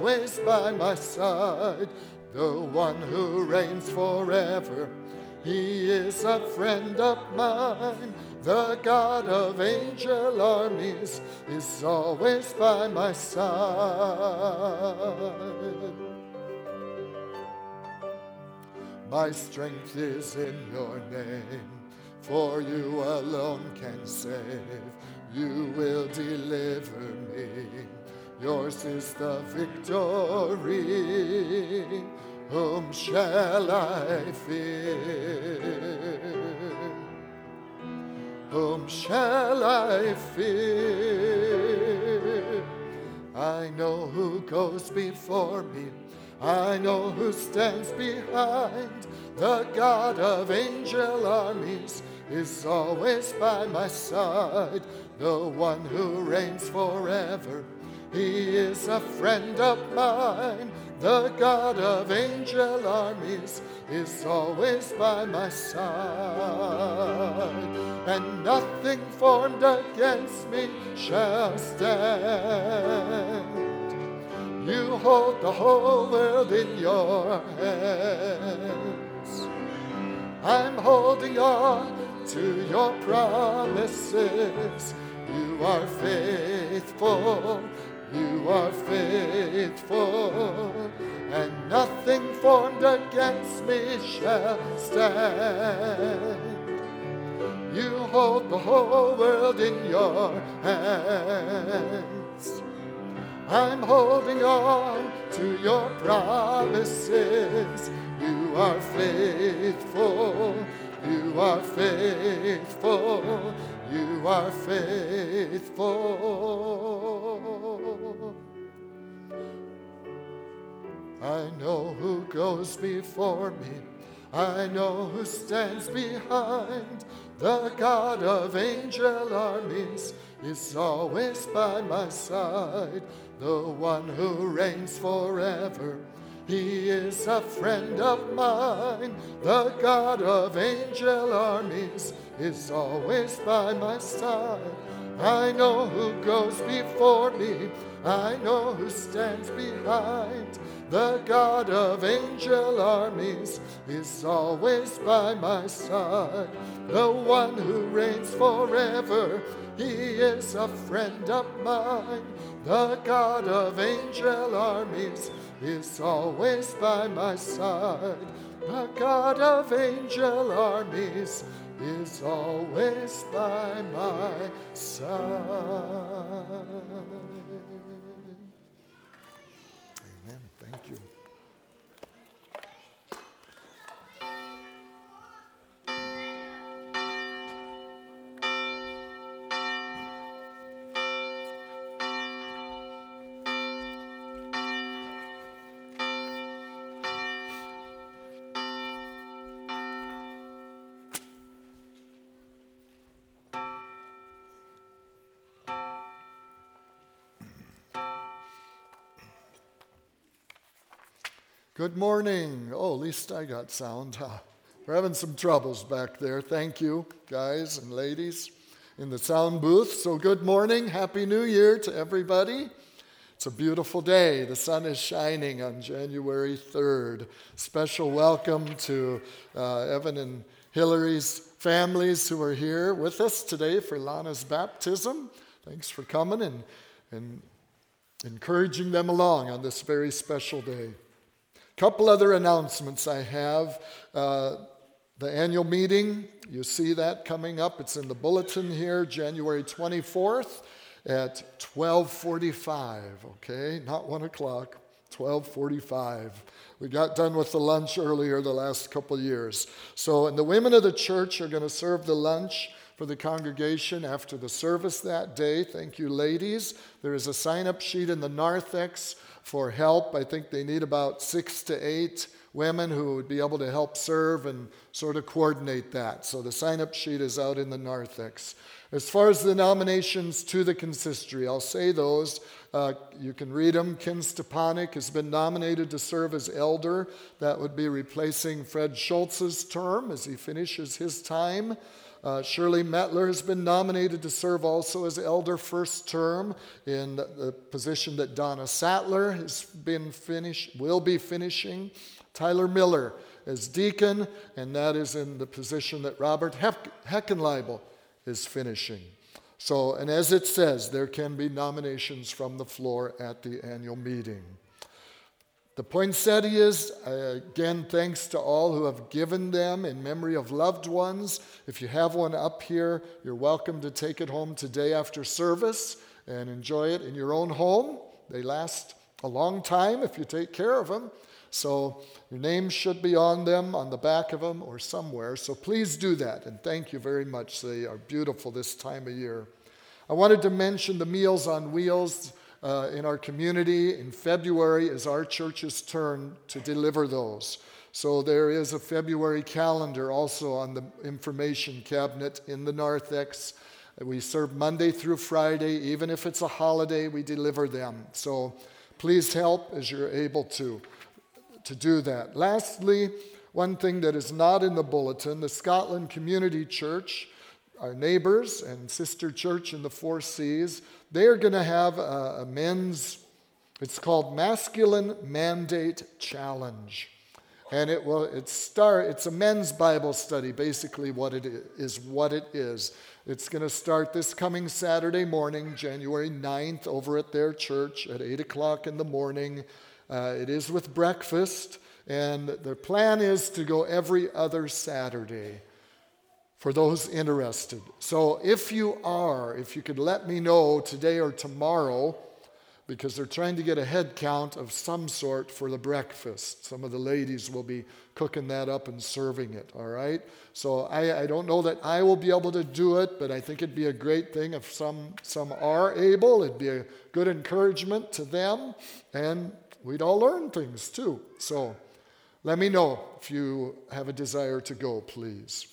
always by my side. The one who reigns forever, he is a friend of mine. The God of angel armies is always by my side. My strength is in your name, for you alone can save. You will deliver me. Yours is the victory. Whom shall I fear? Whom shall I fear? I know who goes before me. I know who stands behind. The God of angel armies is always by my side. The one who reigns forever, he is a friend of mine. The God of angel armies is always by my side. And nothing formed against me shall stand. You hold the whole world in your hands. I'm holding on to your promises. You are faithful. You are faithful. And nothing formed against me shall stand. You hold the whole world in your hands. I'm holding on to your promises. You are faithful. You are faithful. You are faithful. I know who goes before me. I know who stands behind. The God of angel armies is always by my side. The one who reigns forever, he is a friend of mine. The God of angel armies is always by my side. I know who goes before me. I know who stands behind. The God of angel armies is always by my side. The one who reigns forever, he is a friend of mine. The God of angel armies is always by my side. The God of angel armies is always by my side. Amen. Thank you. Good morning. Oh, at least I got sound. We're having some troubles back there. Thank you, guys and ladies in the sound booth. So good morning. Happy New Year to everybody. It's a beautiful day. The sun is shining on January 3rd. Special welcome to Evan and Hillary's families who are here with us today for Lana's baptism. Thanks for coming and encouraging them along on this very special day. Couple other announcements I have. The annual meeting, you see that coming up. It's in the bulletin here, January 24th at 12:45, okay? Not 1 o'clock, 12:45. We got done with the lunch earlier the last couple of years. So, and the women of the church are going to serve the lunch for the congregation after the service that day. Thank you, ladies. There is a sign-up sheet in the narthex for help. I think they need about 6 to 8 women who would be able to help serve and sort of coordinate that. So the sign-up sheet is out in the narthex. As far as the nominations to the consistory, I'll say those. You can read them. Ken Stepanek has been nominated to serve as elder. That would be replacing Fred Schultz's term as he finishes his time. Shirley Mettler has been nominated to serve also as elder first term in the position that Donna Sattler will be finishing. Tyler Miller as deacon, and that is in the position that Robert Heckenleibel is finishing. So, and as it says, there can be nominations from the floor at the annual meeting. The poinsettias, again, thanks to all who have given them in memory of loved ones. If you have one up here, you're welcome to take it home today after service and enjoy it in your own home. They last a long time if you take care of them. So your name should be on them, on the back of them, or somewhere. So please do that, and thank you very much. They are beautiful this time of year. I wanted to mention the Meals on Wheels in our community. In February is our church's turn to deliver those. So there is a February calendar also on the information cabinet in the narthex. We serve Monday through Friday. Even if it's a holiday, we deliver them. So please help as you're able to do that. Lastly, one thing that is not in the bulletin, the Scotland Community Church, our neighbors and sister church in the Four Seas, they are going to have a men's, it's called Masculine Mandate Challenge. And it's a men's Bible study, basically what it is. It's going to start this coming Saturday morning, January 9th, over at their church at 8 o'clock in the morning. It is with breakfast, and the plan is to go every other Saturday for those interested. So if you could let me know today or tomorrow, because they're trying to get a head count of some sort for the breakfast. Some of the ladies will be cooking that up and serving it, all right? So I don't know that I will be able to do it, but I think it'd be a great thing if some are able. It'd be a good encouragement to them, and we'd all learn things too. So let me know if you have a desire to go, please.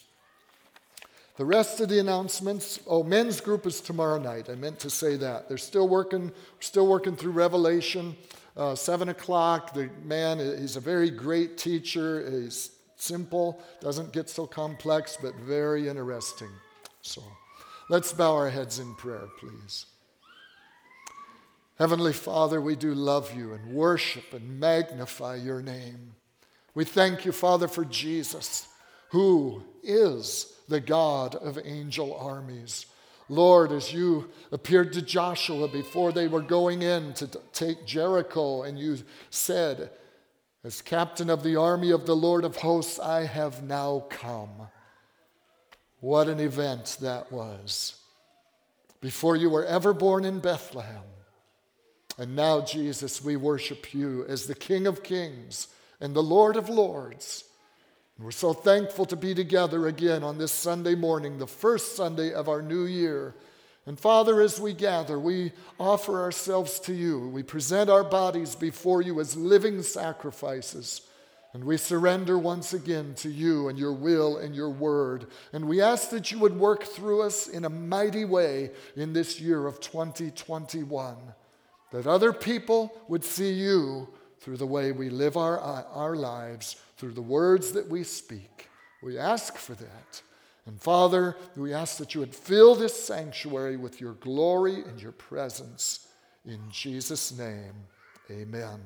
The rest of the announcements, men's group is tomorrow night. I meant to say that. They're still working through Revelation, 7 o'clock. The man, he's a very great teacher. He's simple, doesn't get so complex, but very interesting. So let's bow our heads in prayer, please. Heavenly Father, we do love you and worship and magnify your name. We thank you, Father, for Jesus, who is the God of angel armies. Lord, as you appeared to Joshua before they were going in to take Jericho, and you said, as captain of the army of the Lord of hosts, I have now come. What an event that was. Before you were ever born in Bethlehem. And now, Jesus, we worship you as the King of Kings and the Lord of Lords. We're so thankful to be together again on this Sunday morning, the first Sunday of our new year. And Father, as we gather, we offer ourselves to you. We present our bodies before you as living sacrifices. And we surrender once again to you and your will and your word. And we ask that you would work through us in a mighty way in this year of 2021. That other people would see you through the way we live our lives, through the words that we speak. We ask for that. And Father, we ask that you would fill this sanctuary with your glory and your presence. In Jesus' name, amen.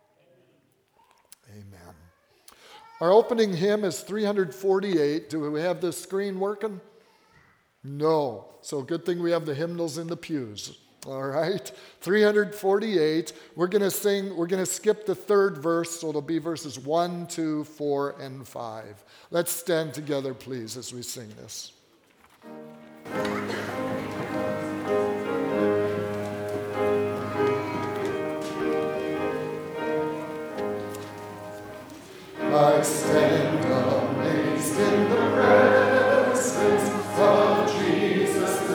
Amen. Our opening hymn is 348. Do we have the screen working? No. So good thing we have the hymnals in the pews. All right, 348. We're going to skip the third verse, so it'll be verses 1, 2, 4, and 5. Let's stand together, please, as we sing this. I stand amazed in the presence of Jesus the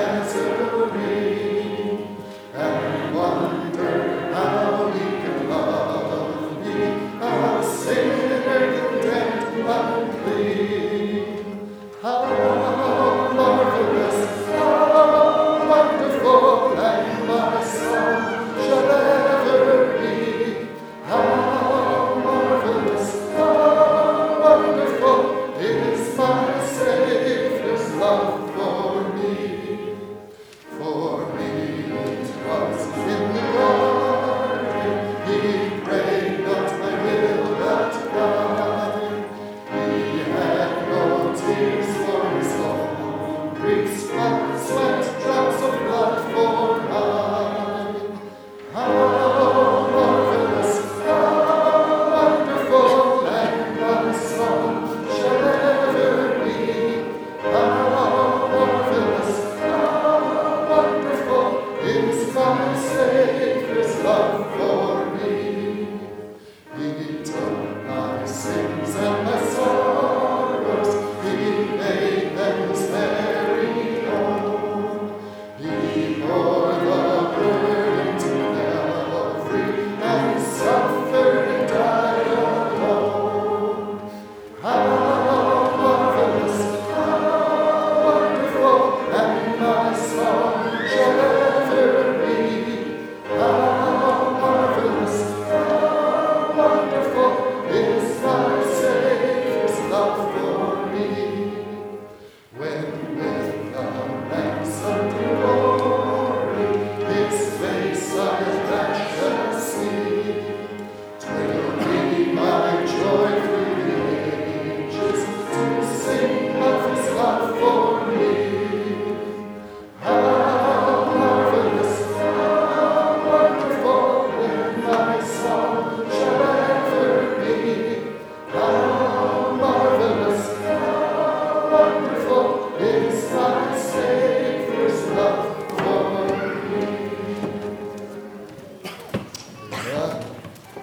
Nazarene, and wonder how he can love me, a sinner condemned unclean. How marvelous, how wonderful, and my song shall ever be. How marvelous, how wonderful.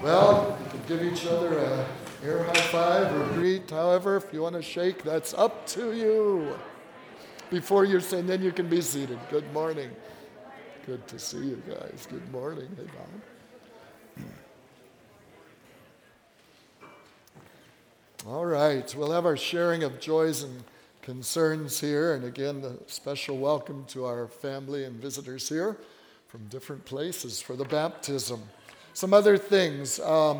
Well, you can give each other a air high five or greet, however, if you want to shake, that's up to you. Before you're saying, then you can be seated. Good morning. Good to see you guys. Good morning. Hey, Bob. All right, we'll have our sharing of joys and concerns here. And again, a special welcome to our family and visitors here from different places for the baptism. Some other things.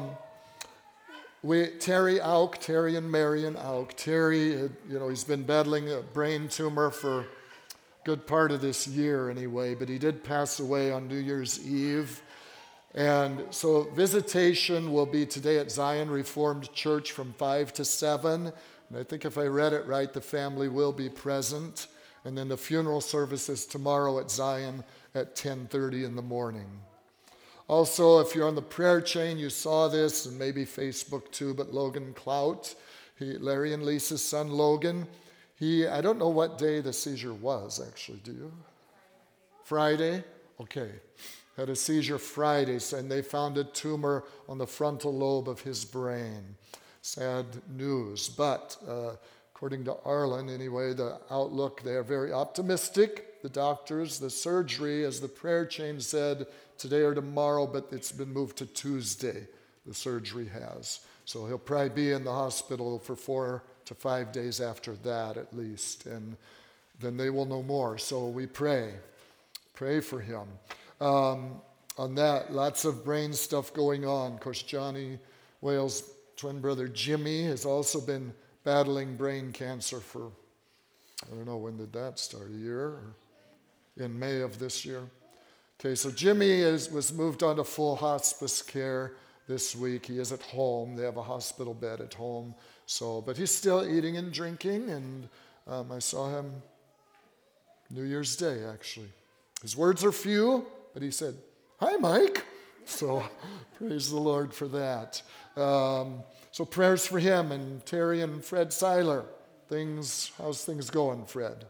Terry and Marion Auk. Terry, he's been battling a brain tumor for a good part of this year anyway, but he did pass away on New Year's Eve. And so visitation will be today at Zion Reformed Church from 5 to 7. And I think if I read it right, the family will be present. And then the funeral service is tomorrow at Zion at 10:30 in the morning. Also, if you're on the prayer chain, you saw this, and maybe Facebook too, but Logan Clout, Larry and Lisa's son Logan, I don't know what day the seizure was, actually, do you? Friday? Okay. Had a seizure Friday, and they found a tumor on the frontal lobe of his brain. Sad news, but according to Arlen, anyway, the outlook, they are very optimistic. The doctors, the surgery, as the prayer chain said, today or tomorrow, but it's been moved to Tuesday, the surgery has. So he'll probably be in the hospital for 4 to 5 days after that at least, and then they will know more. So we pray for him. On that, lots of brain stuff going on. Of course, Johnny Wales' twin brother Jimmy has also been battling brain cancer for, I don't know, when did that start, a year? Or in May of this year. Okay, so Jimmy was moved on to full hospice care this week. He is at home. They have a hospital bed at home. But he's still eating and drinking, and I saw him New Year's Day, actually. His words are few, but he said, "Hi, Mike." So praise the Lord for that. So prayers for him and Terry and Fred Seiler. How's things going, Fred?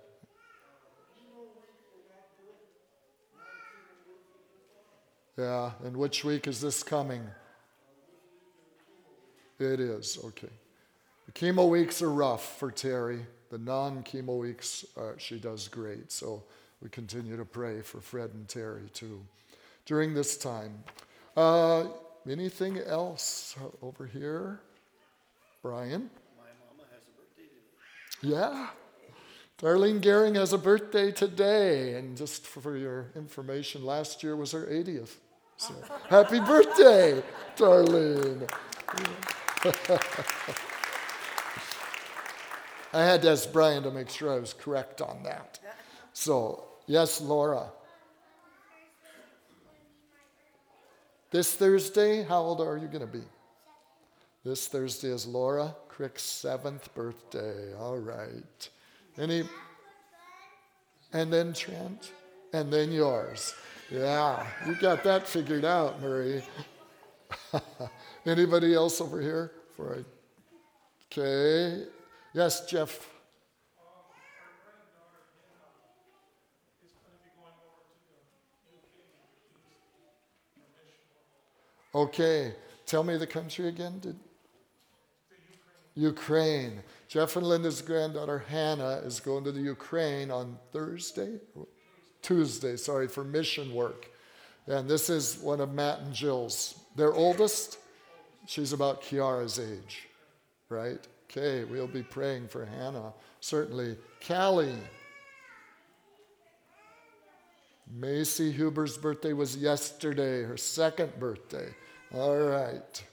Yeah, and which week is this coming? It is, okay. The chemo weeks are rough for Terry. The non-chemo weeks, she does great. So we continue to pray for Fred and Terry too during this time. Anything else over here? Brian? My mama has a birthday today. Yeah. Darlene Gehring has a birthday today. And just for your information, last year was her 80th. So happy birthday, Darlene. I had to ask Brian to make sure I was correct on that. So, yes, Laura. This Thursday, how old are you going to be? This Thursday is Laura Crick's 7th birthday. All right. And then Trent, and then yours. Yeah, you got that figured out, Marie. Anybody else over here? Okay. Yes, Jeff. Okay. Tell me the country again. Ukraine. Jeff and Linda's granddaughter Hannah is going to the Ukraine on Tuesday, for mission work. And this is one of Matt and Jill's. Their oldest, she's about Kiara's age, right? Okay, we'll be praying for Hannah. Certainly. Callie. Macy Huber's birthday was yesterday, her 2nd birthday. All right.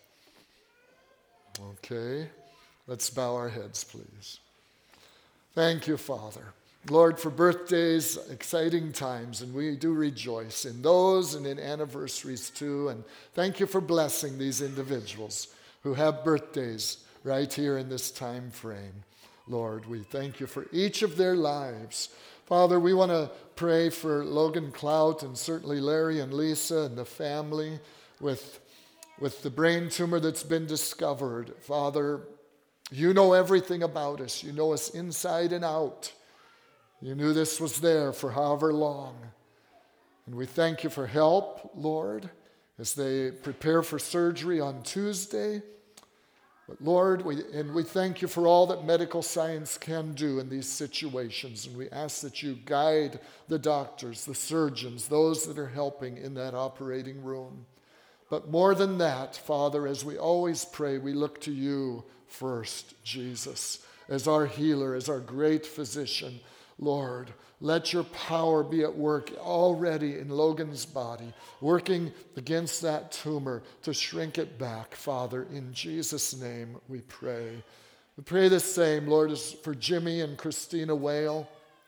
Okay. Let's bow our heads, please. Thank you, Father. Lord, for birthdays, exciting times, and we do rejoice in those and in anniversaries too. And thank you for blessing these individuals who have birthdays right here in this time frame. Lord, we thank you for each of their lives. Father, we want to pray for Logan Clout and certainly Larry and Lisa and the family with the brain tumor that's been discovered. Father, you know everything about us. You know us inside and out. You knew this was there for however long. And we thank you for help, Lord. as they prepare for surgery on Tuesday. But Lord, we thank you for all that medical science can do in these situations. And we ask that you guide the doctors, the surgeons, those that are helping in that operating room. But more than that, Father, as we always pray, we look to you first, Jesus, as our healer, as our great physician. Lord, let your power be at work already in Logan's body, working against that tumor to shrink it back. Father, in Jesus' name we pray. We pray the same, Lord, as for Jimmy and Christina Whale,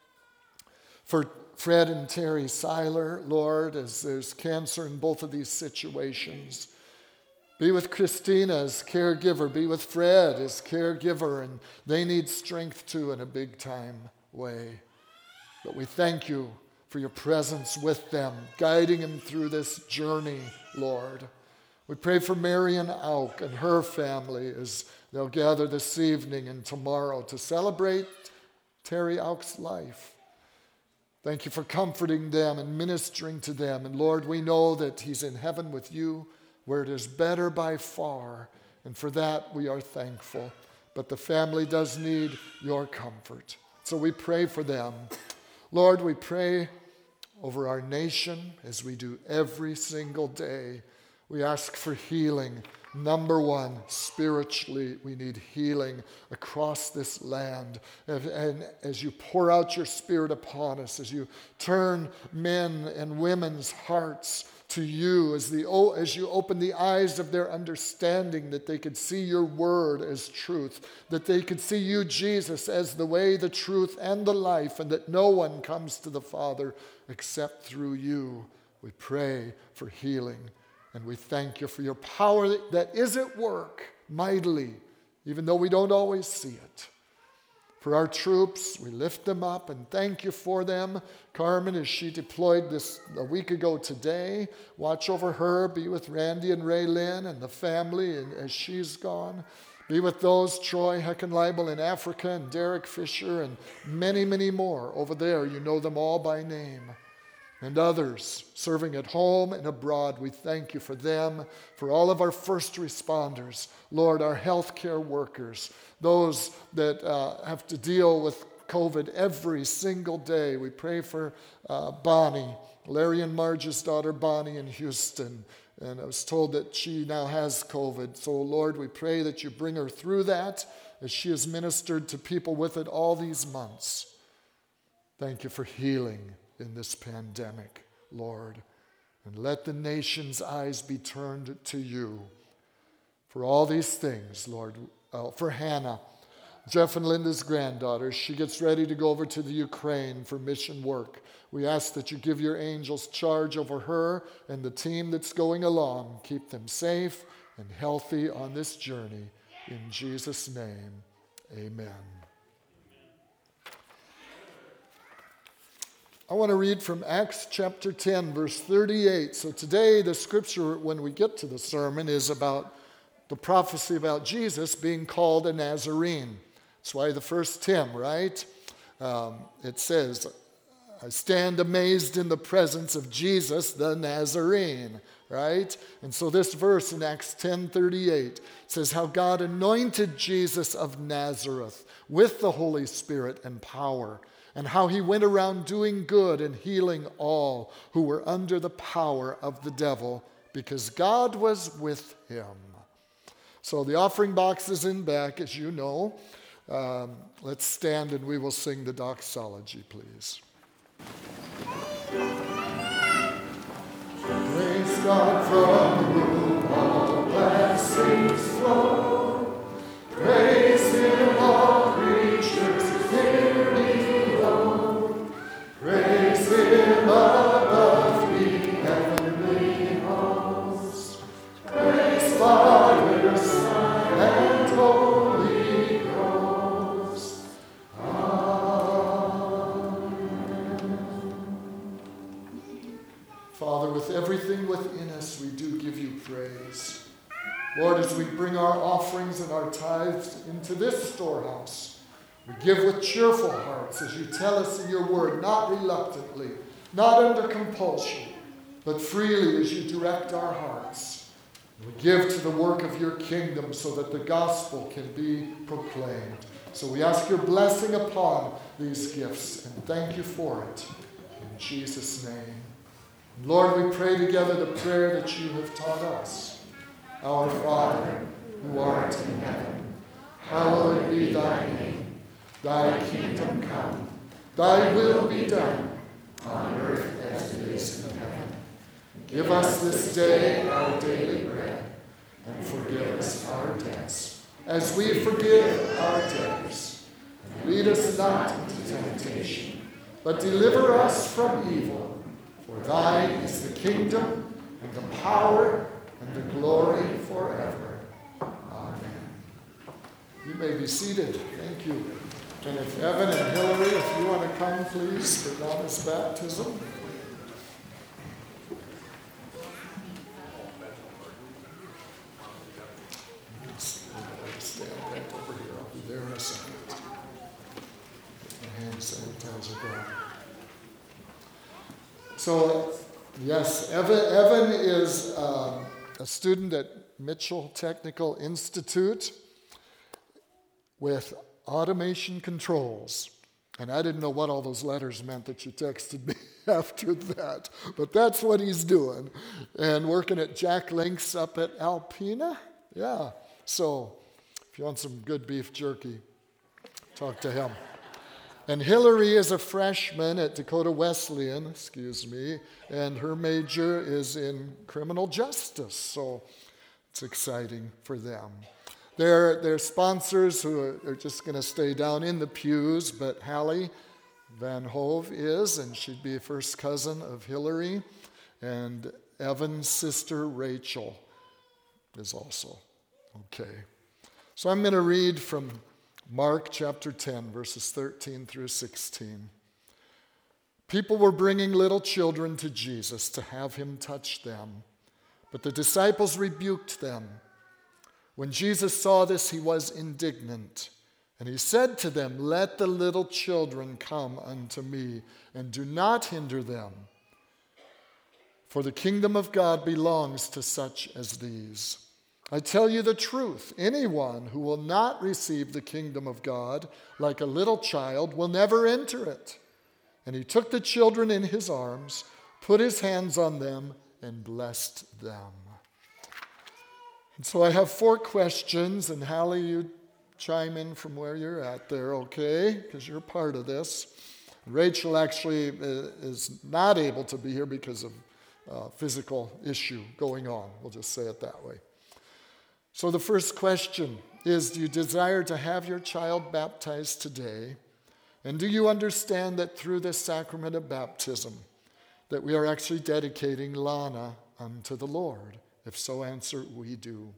for Fred and Terry Seiler, Lord, as there's cancer in both of these situations. Be with Christina as caregiver. Be with Fred as caregiver, and they need strength too in a big time way. But we thank you for your presence with them, guiding them through this journey, Lord. We pray for Marion Auk and her family as they'll gather this evening and tomorrow to celebrate Terry Auk's life. Thank you for comforting them and ministering to them. And Lord, we know that he's in heaven with you, where it is better by far. And for that, we are thankful. But the family does need your comfort. So we pray for them. Lord, we pray over our nation as we do every single day. We ask for healing. Number one, spiritually, we need healing across this land. And as you pour out your Spirit upon us, as you turn men and women's hearts to you, as you open the eyes of their understanding, that they could see your word as truth, that they could see you, Jesus, as the way, the truth, and the life, and that no one comes to the Father except through you. We pray for healing. And we thank you for your power that is at work mightily, even though we don't always see it. For our troops, we lift them up and thank you for them. Carmen, as she deployed this a week ago today, watch over her, be with Randy and Ray Lynn and the family and as she's gone. Be with those, Troy Heckenleibel in Africa and Derek Fisher and many, many more over there. You know them all by name. And others serving at home and abroad, we thank you for them, for all of our first responders, Lord, our healthcare workers, those that have to deal with COVID every single day. We pray for Bonnie, Larry and Marge's daughter Bonnie in Houston. And I was told that she now has COVID. So, Lord, we pray that you bring her through that as she has ministered to people with it all these months. Thank you for healing in this pandemic, Lord. And let the nation's eyes be turned to you. For all these things, Lord, for Hannah, Jeff and Linda's granddaughter, she gets ready to go over to the Ukraine for mission work. We ask that you give your angels charge over her and the team that's going along. Keep them safe and healthy on this journey. In Jesus' name, amen. I want to read from Acts chapter 10, verse 38. So today, the scripture, when we get to the sermon, is about the prophecy about Jesus being called a Nazarene. That's why the first hymn, right? It says, I stand amazed in the presence of Jesus, the Nazarene, right? And so this verse in Acts 10:38 says how God anointed Jesus of Nazareth with the Holy Spirit and power, and how he went around doing good and healing all who were under the power of the devil, because God was with him. So the offering box is in back, as you know. Let's stand and we will sing the doxology, please. Praise God from whom all blessings flow. Praise him, all creatures here below. Praise him above the heavenly hosts. Praise Father, Son, and Holy Ghost. Father, with everything within us, we do give you praise. Lord, as we bring our offerings and our tithes into this storehouse, we give with cheerful hearts, as you tell us in your word, not reluctantly, not under compulsion, but freely as you direct our hearts. We give to the work of your kingdom so that the gospel can be proclaimed. So we ask your blessing upon these gifts and thank you for it. In Jesus' name. Lord, we pray together the prayer that you have taught us. Our Father, who art in heaven, hallowed be thy name. Thy kingdom come, thy will be done, on earth as it is in heaven. Give us this day our daily bread, and forgive us our debts, as we forgive our debtors. And lead us not into temptation, but deliver us from evil. For thine is the kingdom, and the power, and the glory forever. Amen. You may be seated. Thank you. And if Evan and Hillary, if you want to come, please, for Donna's baptism. Stand right over here. I'll be there in a second. Get my hand sanitizer going. So, yes, Evan is a student at Mitchell Technical Institute with automation controls. And I didn't know what all those letters meant that you texted me after that. But that's what he's doing. And working at Jack Link's up at Alpena. Yeah. So if you want some good beef jerky, talk to him. And Hillary is a freshman at Dakota Wesleyan, and her major is in criminal justice. So it's exciting for them. They're sponsors who are just going to stay down in the pews, but Hallie Van Hove is, and she'd be a first cousin of Hillary, and Evan's sister Rachel is also. Okay. So I'm going to read from Mark chapter 10, verses 13 through 16. People were bringing little children to Jesus to have him touch them, but the disciples rebuked them. When Jesus saw this, he was indignant, and he said to them, "Let the little children come unto me, and do not hinder them, for the kingdom of God belongs to such as these. I tell you the truth, anyone who will not receive the kingdom of God like a little child will never enter it." And he took the children in his arms, put his hands on them, and blessed them. And so I have 4 questions, and Hallie, you chime in from where you're at there, okay? Because you're part of this. Rachel actually is not able to be here because of a physical issue going on. We'll just say it that way. So the first question is, do you desire to have your child baptized today? And do you understand that through this sacrament of baptism, that we are actually dedicating Lana unto the Lord? If so, answer, we do.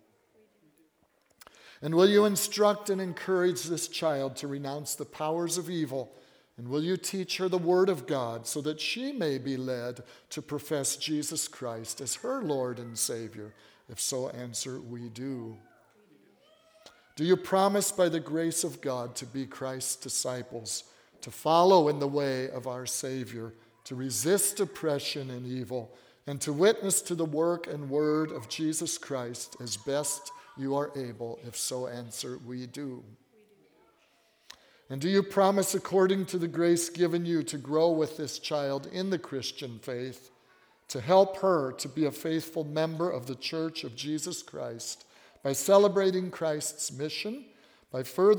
And will you instruct and encourage this child to renounce the powers of evil? And will you teach her the word of God so that she may be led to profess Jesus Christ as her Lord and Savior? If so, answer, we do. Do you promise by the grace of God to be Christ's disciples, to follow in the way of our Savior, to resist oppression and evil, and to witness to the work and word of Jesus Christ as best you are able? If so, answer, we do. And do you promise, according to the grace given you, to grow with this child in the Christian faith, to help her to be a faithful member of the Church of Jesus Christ by celebrating Christ's mission, by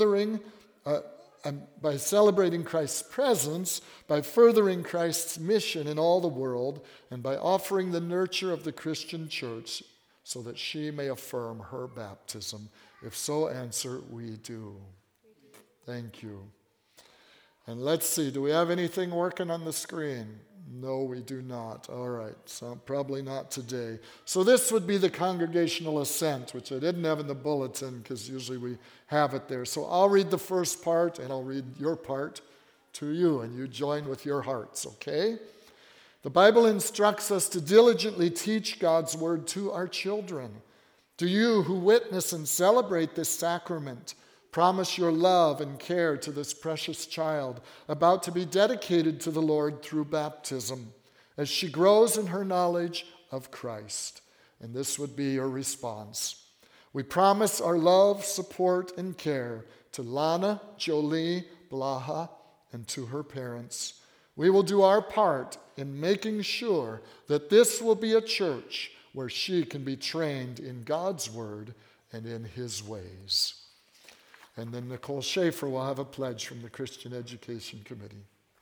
celebrating Christ's presence, by furthering Christ's mission in all the world, and by offering the nurture of the Christian church so that she may affirm her baptism? If so, answer, we do. Thank you. And let's see, do we have anything working on the screen? No, we do not. All right, so probably not today. So this would be the congregational assent, which I didn't have in the bulletin because usually we have it there. So I'll read the first part and I'll read your part to you, and you join with your hearts, okay? The Bible instructs us to diligently teach God's word to our children. Do you who witness and celebrate this sacrament promise your love and care to this precious child about to be dedicated to the Lord through baptism? as she grows in her knowledge of Christ. And this would be your response. We promise our love, support, and care to Lana Jolie Blaha and to her parents. We will do our part in making sure that this will be a church where she can be trained in God's word and in his ways. And then Nicole Schaefer will have a pledge from the Christian Education Committee.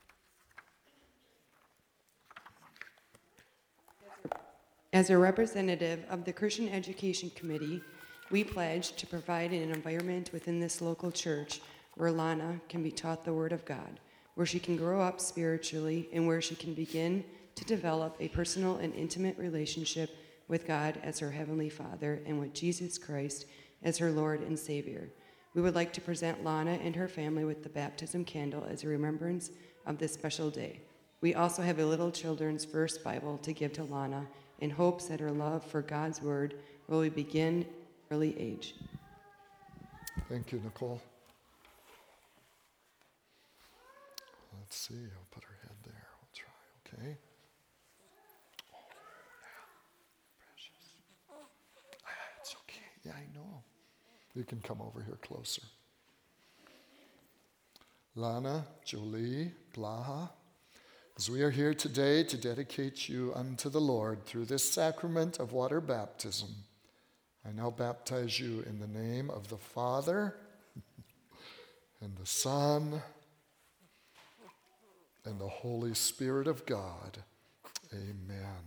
As a representative of the Christian Education Committee, we pledge to provide an environment within this local church where Lana can be taught the Word of God, where she can grow up spiritually, and where she can begin to develop a personal and intimate relationship with God as her Heavenly Father and with Jesus Christ as her Lord and Savior. We would like to present Lana and her family with the baptism candle as a remembrance of this special day. We also have a little children's verse Bible to give to Lana in hopes that her love for God's Word will begin at an early age. Thank you, Nicole. Let's see, I'll put her head there. We'll try, okay? Oh, yeah, precious. It's okay, yeah, I know. You can come over here closer. Lana Jolie Blaha, as we are here today to dedicate you unto the Lord through this sacrament of water baptism, I now baptize you in the name of the Father and the Son and the Holy Spirit of God. Amen.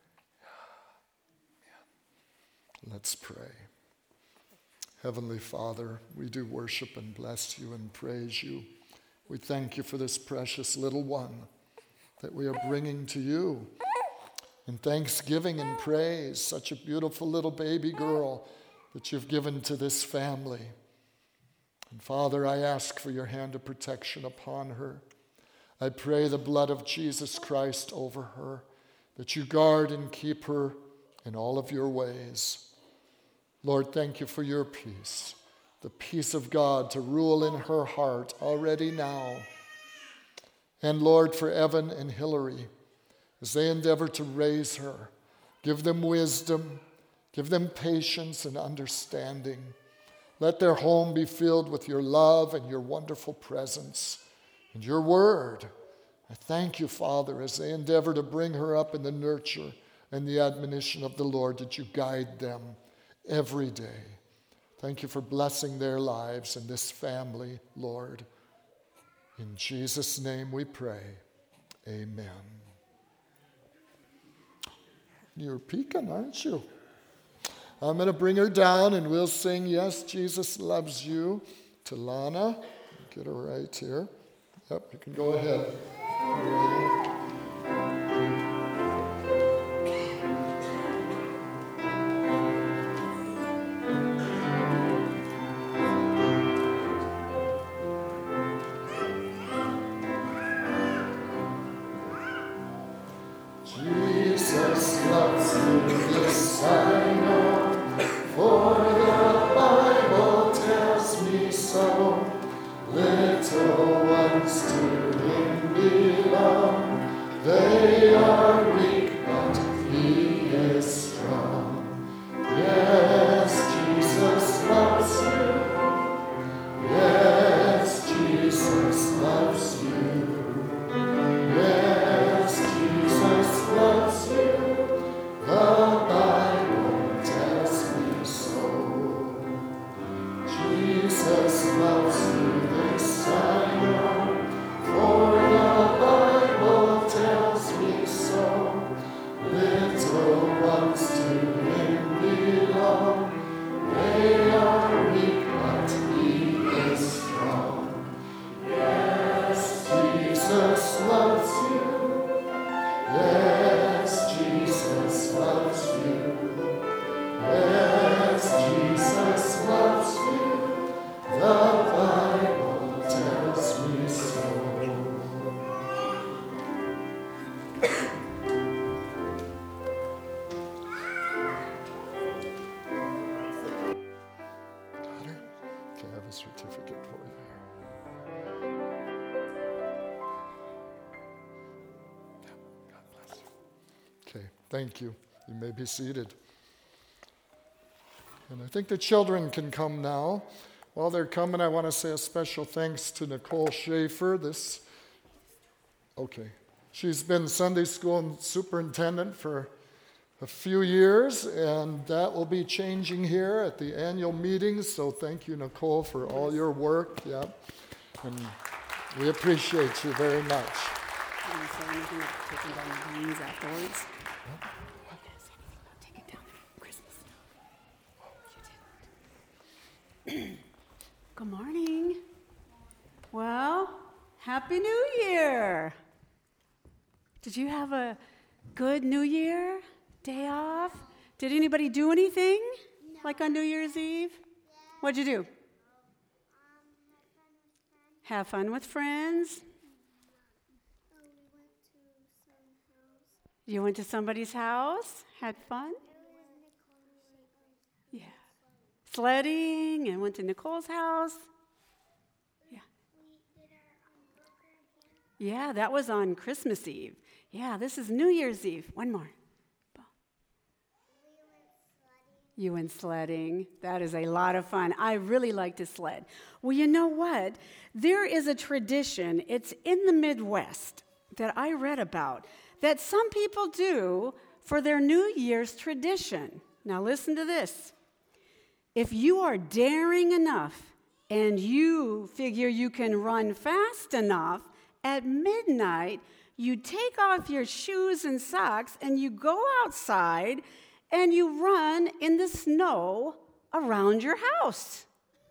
Let's pray. Heavenly Father, we do worship and bless you and praise you. We thank you for this precious little one that we are bringing to you in thanksgiving and praise, such a beautiful little baby girl that you've given to this family. And Father, I ask for your hand of protection upon her. I pray the blood of Jesus Christ over her, that you guard and keep her in all of your ways. Lord, thank you for your peace, the peace of God to rule in her heart already now. And Lord, for Evan and Hillary, as they endeavor to raise her, give them wisdom, give them patience and understanding. Let their home be filled with your love and your wonderful presence and your word. I thank you, Father, as they endeavor to bring her up in the nurture and the admonition of the Lord, that you guide them every day. Thank you for blessing their lives and this family, Lord. In Jesus' name we pray. Amen. You're peeking, aren't you? I'm going to bring her down and we'll sing Yes, Jesus Loves You to Lana. Get her right here. Yep, you can go ahead. Jesus loves you, this I know, for the Bible tells me so. Little ones to him belong, they are weak, but he is strong. Yes, Jesus loves you. Yes, Jesus loves you. Yes, Jesus loves you. The Bible tells me so. Jesus loves you. I know, for the Bible tells me so. Little ones to him belong, they are weak, but he is strong. Yes, Jesus loves you. Yes, Jesus loves you. Yes, Jesus loves you. The Bible tells me so. Daughter, can I have a certificate for you? God bless you. Thank you. You may be seated. And I think the children can come now. While they're coming, I want to say a special thanks to Nicole Schaefer. She's been Sunday school superintendent for a few years, and that will be changing here at the annual meetings. So thank you, Nicole, for all your work. Yeah, and we appreciate you very much. Can you say anything about taking down the beans afterwards? Take it down for Christmas. You didn't. Good morning. Well, Happy New Year. Did you have a good New Year? Day off? Did anybody do anything? No. Like on New Year's Eve? Yeah. What'd you do? Have fun with friends? We went to some house. You went to somebody's house? Had fun? Yeah. Sledding and went to Nicole's house? Yeah. We did our Yeah, that was on Christmas Eve. Yeah, this is New Year's Eve. One more. You went sledding. That is a lot of fun. I really like to sled. Well, you know what? There is a tradition, it's in the Midwest, that I read about, that some people do for their New Year's tradition. Now listen to this. If you are daring enough and you figure you can run fast enough, at midnight, you take off your shoes and socks and you go outside and you run in the snow around your house.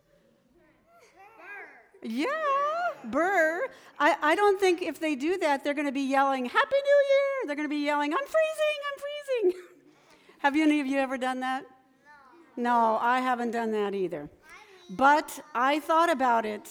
Yeah, burr. I don't think if they do that, they're going to be yelling, Happy New Year. They're going to be yelling, I'm freezing. Have any of you ever done that? No, I haven't done that either. But I thought about it.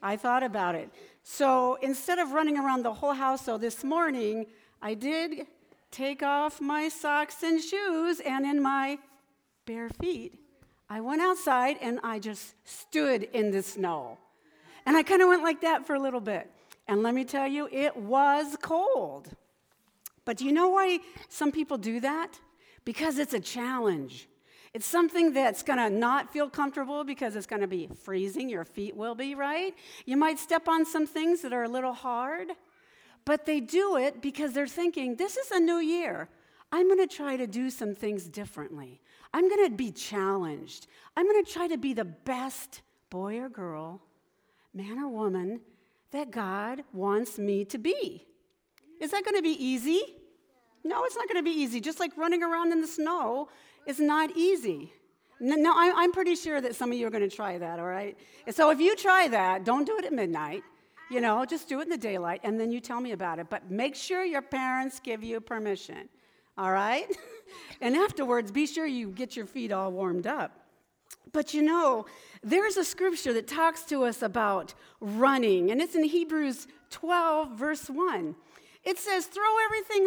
So instead of running around the whole house, this morning, I did take off my socks and shoes, and in my bare feet, I went outside and I just stood in the snow. And I kind of went like that for a little bit. And let me tell you, it was cold. But do you know why some people do that? Because it's a challenge. It's something that's going to not feel comfortable because it's going to be freezing. Your feet will be, right? You might step on some things that are a little hard. But they do it because they're thinking, this is a new year. I'm going to try to do some things differently. I'm going to be challenged. I'm going to try to be the best boy or girl, man or woman, that God wants me to be. Is that going to be easy? No, it's not going to be easy. Just like running around in the snow is not easy. No, I'm pretty sure that some of you are going to try that, all right? So if you try that, don't do it at midnight. Just do it in the daylight, and then you tell me about it. But make sure your parents give you permission, all right? And afterwards, be sure you get your feet all warmed up. But there's a scripture that talks to us about running, and it's in Hebrews 12, verse 1. It says, throw everything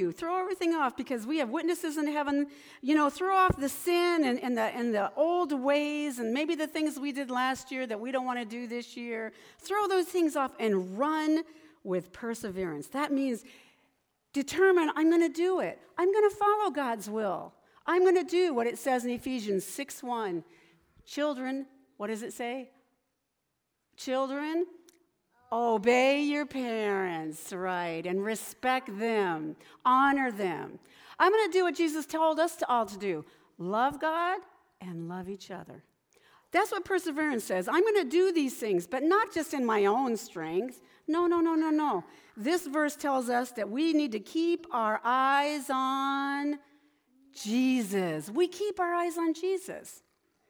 off, because we have witnesses in heaven. Throw off the sin and the old ways and maybe the things we did last year that we don't want to do this year. Throw those things off and run with perseverance. That means determine, I'm going to do it. I'm going to follow God's will. I'm going to do what it says in Ephesians 6:1. Children, what does it say? Children, obey your parents, right, and respect them, honor them. I'm going to do what Jesus told us all to do. Love God and love each other. That's what perseverance says. I'm going to do these things, but not just in my own strength. No. This verse tells us that we need to keep our eyes on Jesus. We keep our eyes on Jesus.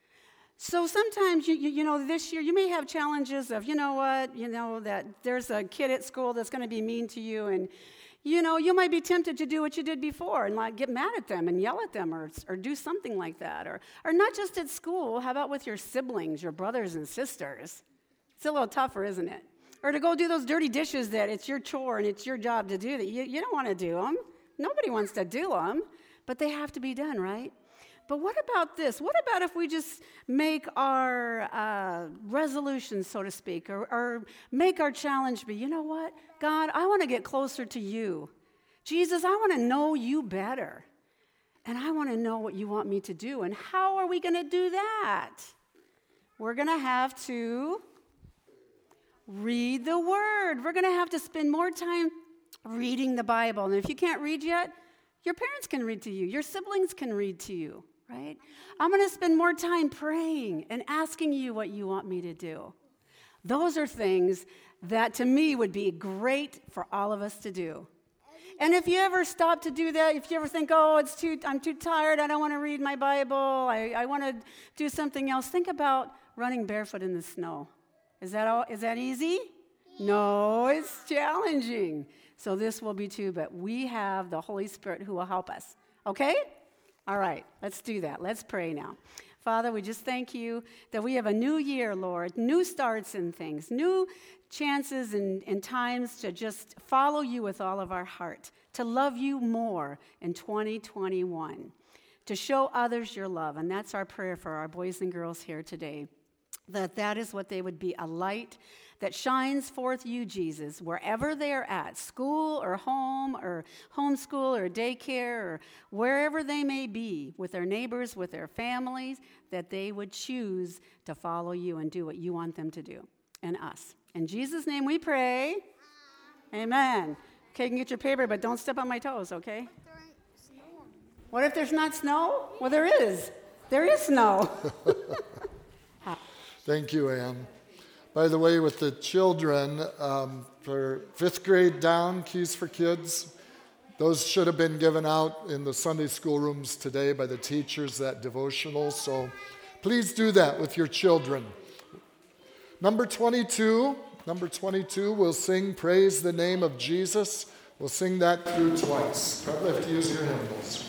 So sometimes, this year you may have challenges of, that there's a kid at school that's going to be mean to you, and, you might be tempted to do what you did before and like get mad at them and yell at them or do something like that. Or not just at school, how about with your siblings, your brothers and sisters? It's a little tougher, isn't it? Or to go do those dirty dishes that it's your chore and it's your job to do that. You don't want to do them. Nobody wants to do them, but they have to be done, right? But what about this? What about if we just make our resolutions, so to speak, or make our challenge be, you know what? God, I want to get closer to you. Jesus, I want to know you better. And I want to know what you want me to do. And how are we going to do that? We're going to have to read the Word. We're going to have to spend more time reading the Bible. And if you can't read yet, your parents can read to you. Your siblings can read to you, right? I'm going to spend more time praying and asking you what you want me to do. Those are things that to me would be great for all of us to do. And if you ever stop to do that, if you ever think, oh, I'm too tired, I don't want to read my Bible, I want to do something else, think about running barefoot in the snow. Is that easy? No, it's challenging. So this will be too, but we have the Holy Spirit who will help us. Okay? All right, let's do that. Let's pray now. Father, we just thank you that we have a new year, Lord, new starts in things, new chances and times to just follow you with all of our heart, to love you more in 2021, to show others your love. And that's our prayer for our boys and girls here today, that is what they would be, a light that shines forth you, Jesus, wherever they're at, school or home or homeschool or daycare or wherever they may be, with their neighbors, with their families, that they would choose to follow you and do what you want them to do, and us. In Jesus' name we pray. Amen. Okay, you can get your paper, but don't step on my toes, okay? What if there's not snow? Well, there is. There is snow. Thank you, Ann. By the way, with the children, for 5th grade down, Keys for Kids, those should have been given out in the Sunday school rooms today by the teachers, that devotional. So please do that with your children. Number 22, we'll sing Praise the Name of Jesus. We'll sing that through twice. Probably have to use your hymnals.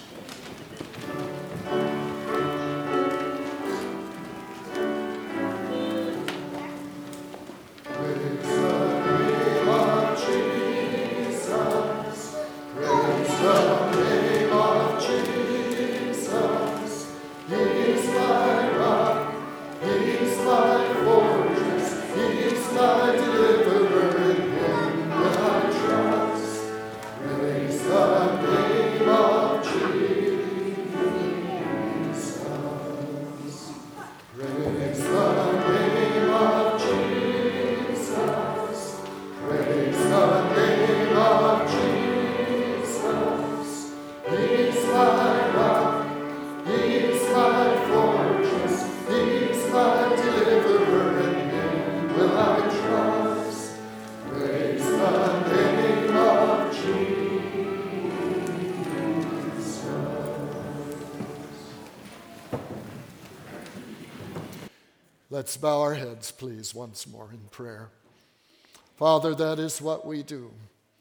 Let's bow our heads, please, once more in prayer. Father, that is what we do.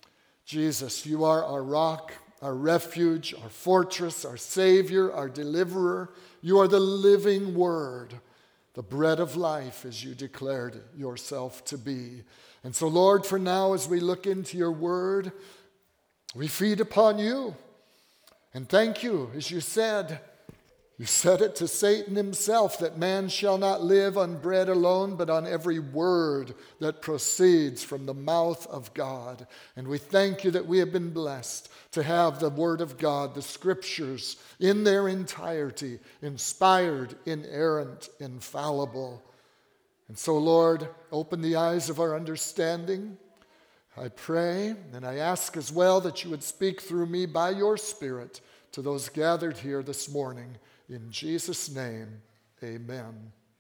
Jesus, you are our rock, our refuge, our fortress, our Savior, our deliverer. You are the living Word, the bread of life, as you declared yourself to be. And so, Lord, for now, as we look into your Word, we feed upon you. And thank you, as you said it to Satan himself, that man shall not live on bread alone, but on every word that proceeds from the mouth of God. And we thank you that we have been blessed to have the Word of God, the Scriptures, in their entirety, inspired, inerrant, infallible. And so, Lord, open the eyes of our understanding. I pray, and I ask as well that you would speak through me by your Spirit to those gathered here this morning. In Jesus' name, amen.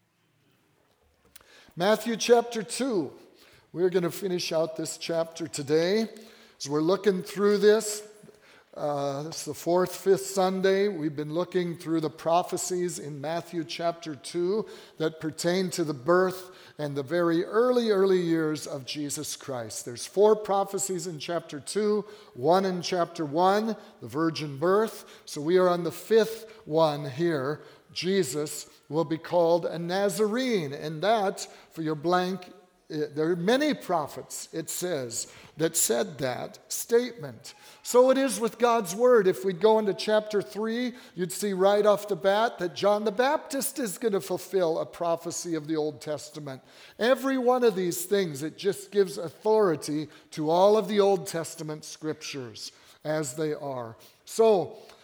Matthew chapter 2. We're going to finish out this chapter today. As we're looking through this, it's the 4th, 5th Sunday. We've been looking through the prophecies in Matthew chapter 2 that pertain to the birth and the very early years of Jesus Christ. There's 4 prophecies in chapter 2, 1 in chapter 1, the virgin birth. So we are on the 5th one here. Jesus will be called a Nazarene, and that, for your blank, there are many prophets, it says, that said that statement. So it is with God's Word. If we go into chapter 3, you'd see right off the bat that John the Baptist is going to fulfill a prophecy of the Old Testament. Every one of these things, it just gives authority to all of the Old Testament scriptures as they are. So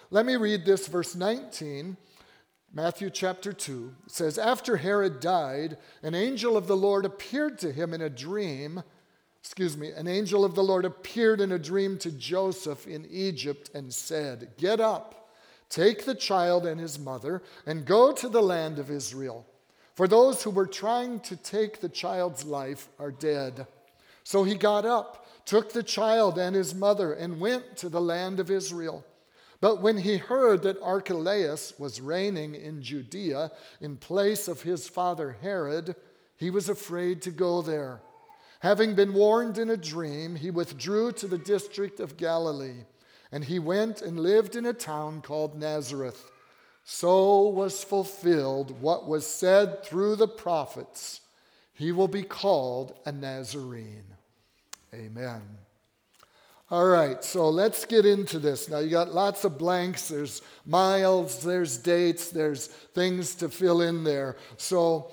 Let me read this, verse 19, Matthew chapter 2. It says, after Herod died, an angel of the Lord appeared to him in a dream. An angel of the Lord appeared in a dream to Joseph in Egypt and said, get up, take the child and his mother, and go to the land of Israel. For those who were trying to take the child's life are dead. So he got up, took the child and his mother, and went to the land of Israel. But when he heard that Archelaus was reigning in Judea in place of his father Herod, he was afraid to go there. Having been warned in a dream, he withdrew to the district of Galilee, and he went and lived in a town called Nazareth. So was fulfilled what was said through the prophets, he will be called a Nazarene. Amen. All right, so let's get into this. Now, you got lots of blanks. There's miles, there's dates, there's things to fill in there. So,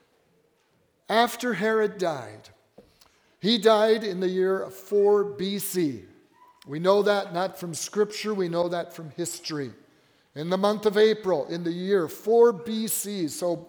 after Herod died, he died in the year 4 BC. We know that not from Scripture, we know that from history. In the month of April, in the year 4 BC. So,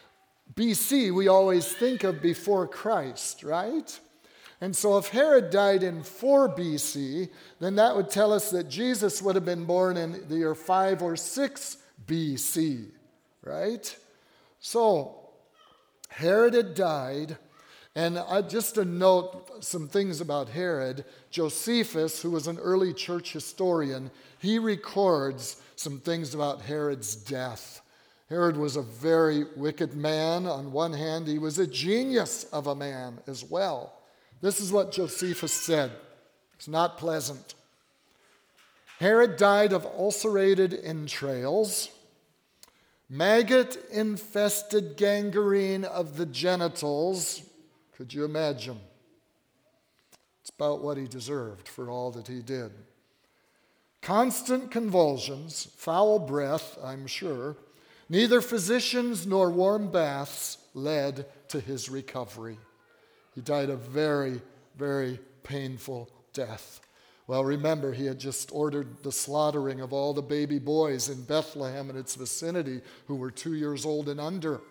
BC we always think of before Christ, right? And so if Herod died in 4 BC, then that would tell us that Jesus would have been born in the year 5 or 6 BC, right? So Herod had died, and just to note some things about Herod, Josephus, who was an early church historian, he records some things about Herod's death. Herod was a very wicked man. On one hand, he was a genius of a man as well. This is what Josephus said. It's not pleasant. Herod died of ulcerated entrails, maggot-infested gangrene of the genitals. Could you imagine? It's about what he deserved for all that he did. Constant convulsions, foul breath, I'm sure. Neither physicians nor warm baths led to his recovery. He died a very, very painful death. Well, remember, he had just ordered the slaughtering of all the baby boys in Bethlehem and its vicinity who were 2 years old and under.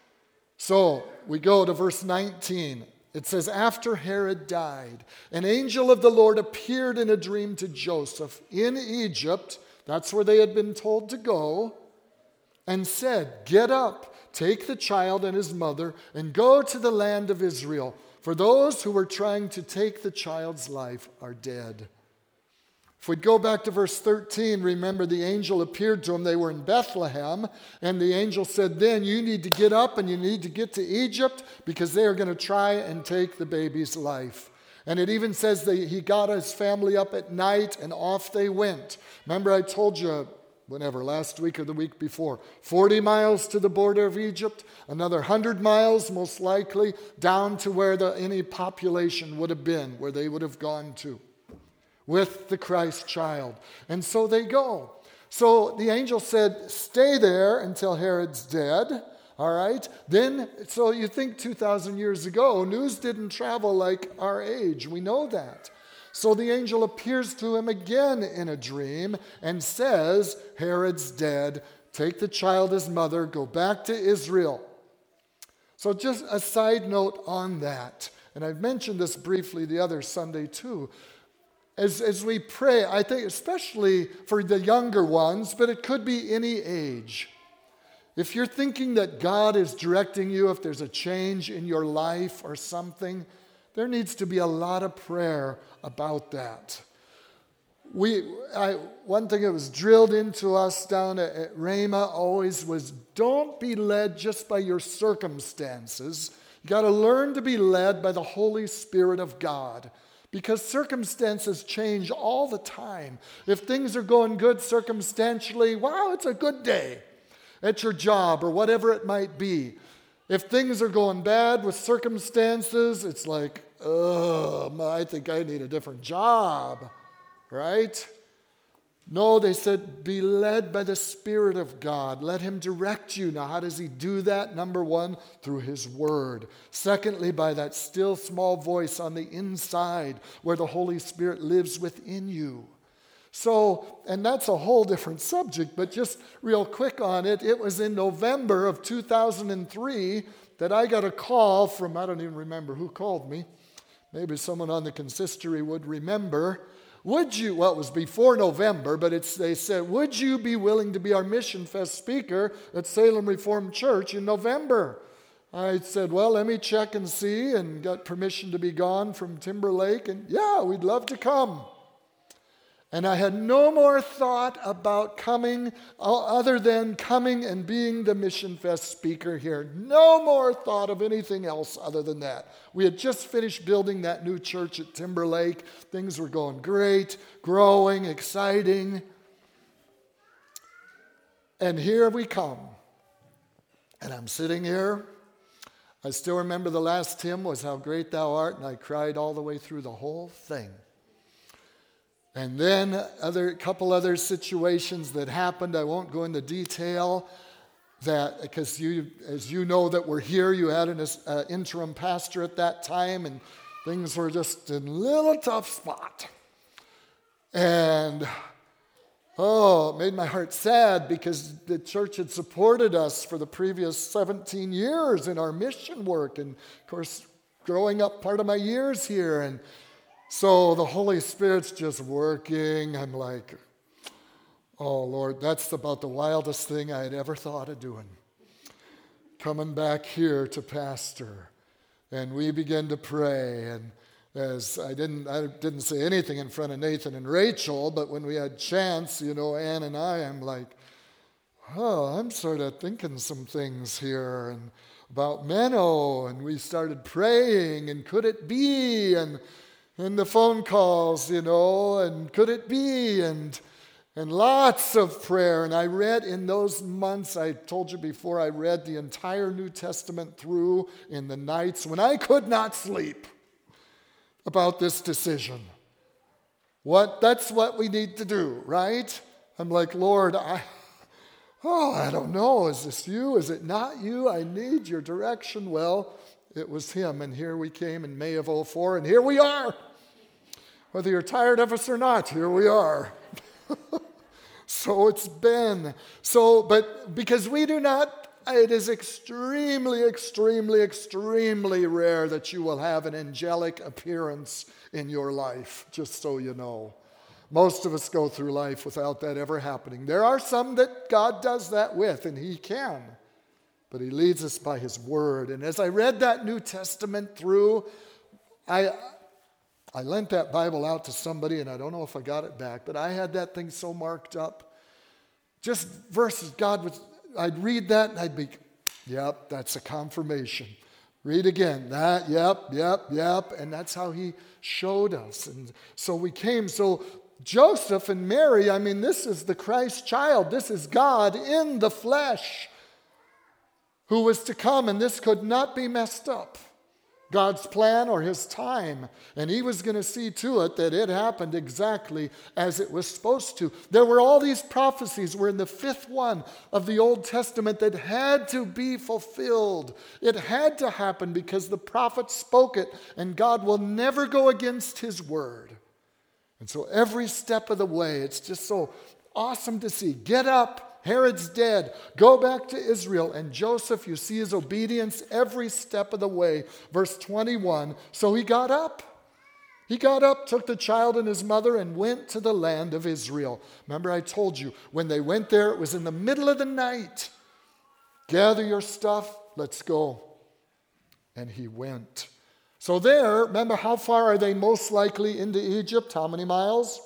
So we go to verse 19. It says, after Herod died, an angel of the Lord appeared in a dream to Joseph in Egypt, that's where they had been told to go, and said, get up, take the child and his mother, and go to the land of Israel. For those who were trying to take the child's life are dead. If we go back to verse 13, remember the angel appeared to them. They were in Bethlehem, and the angel said, then you need to get up and you need to get to Egypt because they are going to try and take the baby's life. And it even says that he got his family up at night and off they went. Remember I told you, last week or the week before, 40 miles to the border of Egypt, another 100 miles most likely down to where any population would have been, where they would have gone to with the Christ child. And so they go. So the angel said, stay there until Herod's dead. All right? Then, so you think 2,000 years ago, news didn't travel like our age. We know that. So the angel appears to him again in a dream and says, Herod's dead. Take the child, his mother, go back to Israel. So just a side note on that. And I've mentioned this briefly the other Sunday too. As we pray, I think especially for the younger ones, but it could be any age. If you're thinking that God is directing you, if there's a change in your life or something, there needs to be a lot of prayer about that. One thing that was drilled into us down at Rhema always was don't be led just by your circumstances. You got to learn to be led by the Holy Spirit of God. Because circumstances change all the time. If things are going good circumstantially, wow, it's a good day at your job or whatever it might be. If things are going bad with circumstances, it's like, I think I need a different job, right? No, they said, be led by the Spirit of God. Let him direct you. Now, how does he do that? Number one, through his word. Secondly, by that still small voice on the inside where the Holy Spirit lives within you. So, and that's a whole different subject, but just real quick on it, it was in November of 2003 that I got a call from, I don't even remember who called me. Maybe someone on the consistory would remember. Would you, well, it was before November, but they said, would you be willing to be our Mission Fest speaker at Salem Reformed Church in November? I said, well, let me check and see, and got permission to be gone from Timberlake, and yeah, we'd love to come. And I had no more thought about coming other than coming and being the Mission Fest speaker here. No more thought of anything else other than that. We had just finished building that new church at Timberlake. Things were going great, growing, exciting. And here we come. And I'm sitting here. I still remember the last hymn was How Great Thou Art, and I cried all the way through the whole thing. And then a couple other situations that happened. I won't go into detail that because as you know that we're here, you had an interim pastor at that time, and things were just in a little tough spot. And it made my heart sad because the church had supported us for the previous 17 years in our mission work, and of course, growing up part of my years here, and so the Holy Spirit's just working. I'm like, oh, Lord, that's about the wildest thing I had ever thought of doing. Coming back here to pastor. And we began to pray. And as I didn't say anything in front of Nathan and Rachel, but when we had chance, Ann and I'm like, I'm sort of thinking some things here and about Menno. And we started praying, and could it be? And the phone calls, and could it be? And lots of prayer. And I read in those months, I told you before, I read the entire New Testament through in the nights when I could not sleep about this decision. That's what we need to do, right? I'm like, Lord, I don't know. Is this you? Is it not you? I need your direction. Well, it was him. And here we came in May of 2004, and here we are. Whether you're tired of us or not, here we are. So it's been. But because we do not, it is extremely, extremely, extremely rare that you will have an angelic appearance in your life, just so you know. Most of us go through life without that ever happening. There are some that God does that with, and He can. But He leads us by His Word. And as I read that New Testament through, I lent that Bible out to somebody, and I don't know if I got it back, but I had that thing so marked up. Just verses, I'd read that, and I'd be, yep, that's a confirmation. Read again, that, yep, and that's how He showed us. And so we came. So Joseph and Mary, this is the Christ child. This is God in the flesh who was to come, and this could not be messed up. God's plan or His time. And He was going to see to it that it happened exactly as it was supposed to. There were all these prophecies. We're in the 5th one of the Old Testament that had to be fulfilled. It had to happen because the prophet spoke it, and God will never go against His word. And so every step of the way, it's just so awesome to see. Get up. Herod's dead. Go back to Israel. And Joseph, you see his obedience every step of the way. Verse 21, so he got up. He got up, took the child and his mother, and went to the land of Israel. Remember I told you, when they went there, it was in the middle of the night. Gather your stuff, let's go. And he went. So there, remember how far are they most likely into Egypt? How many miles?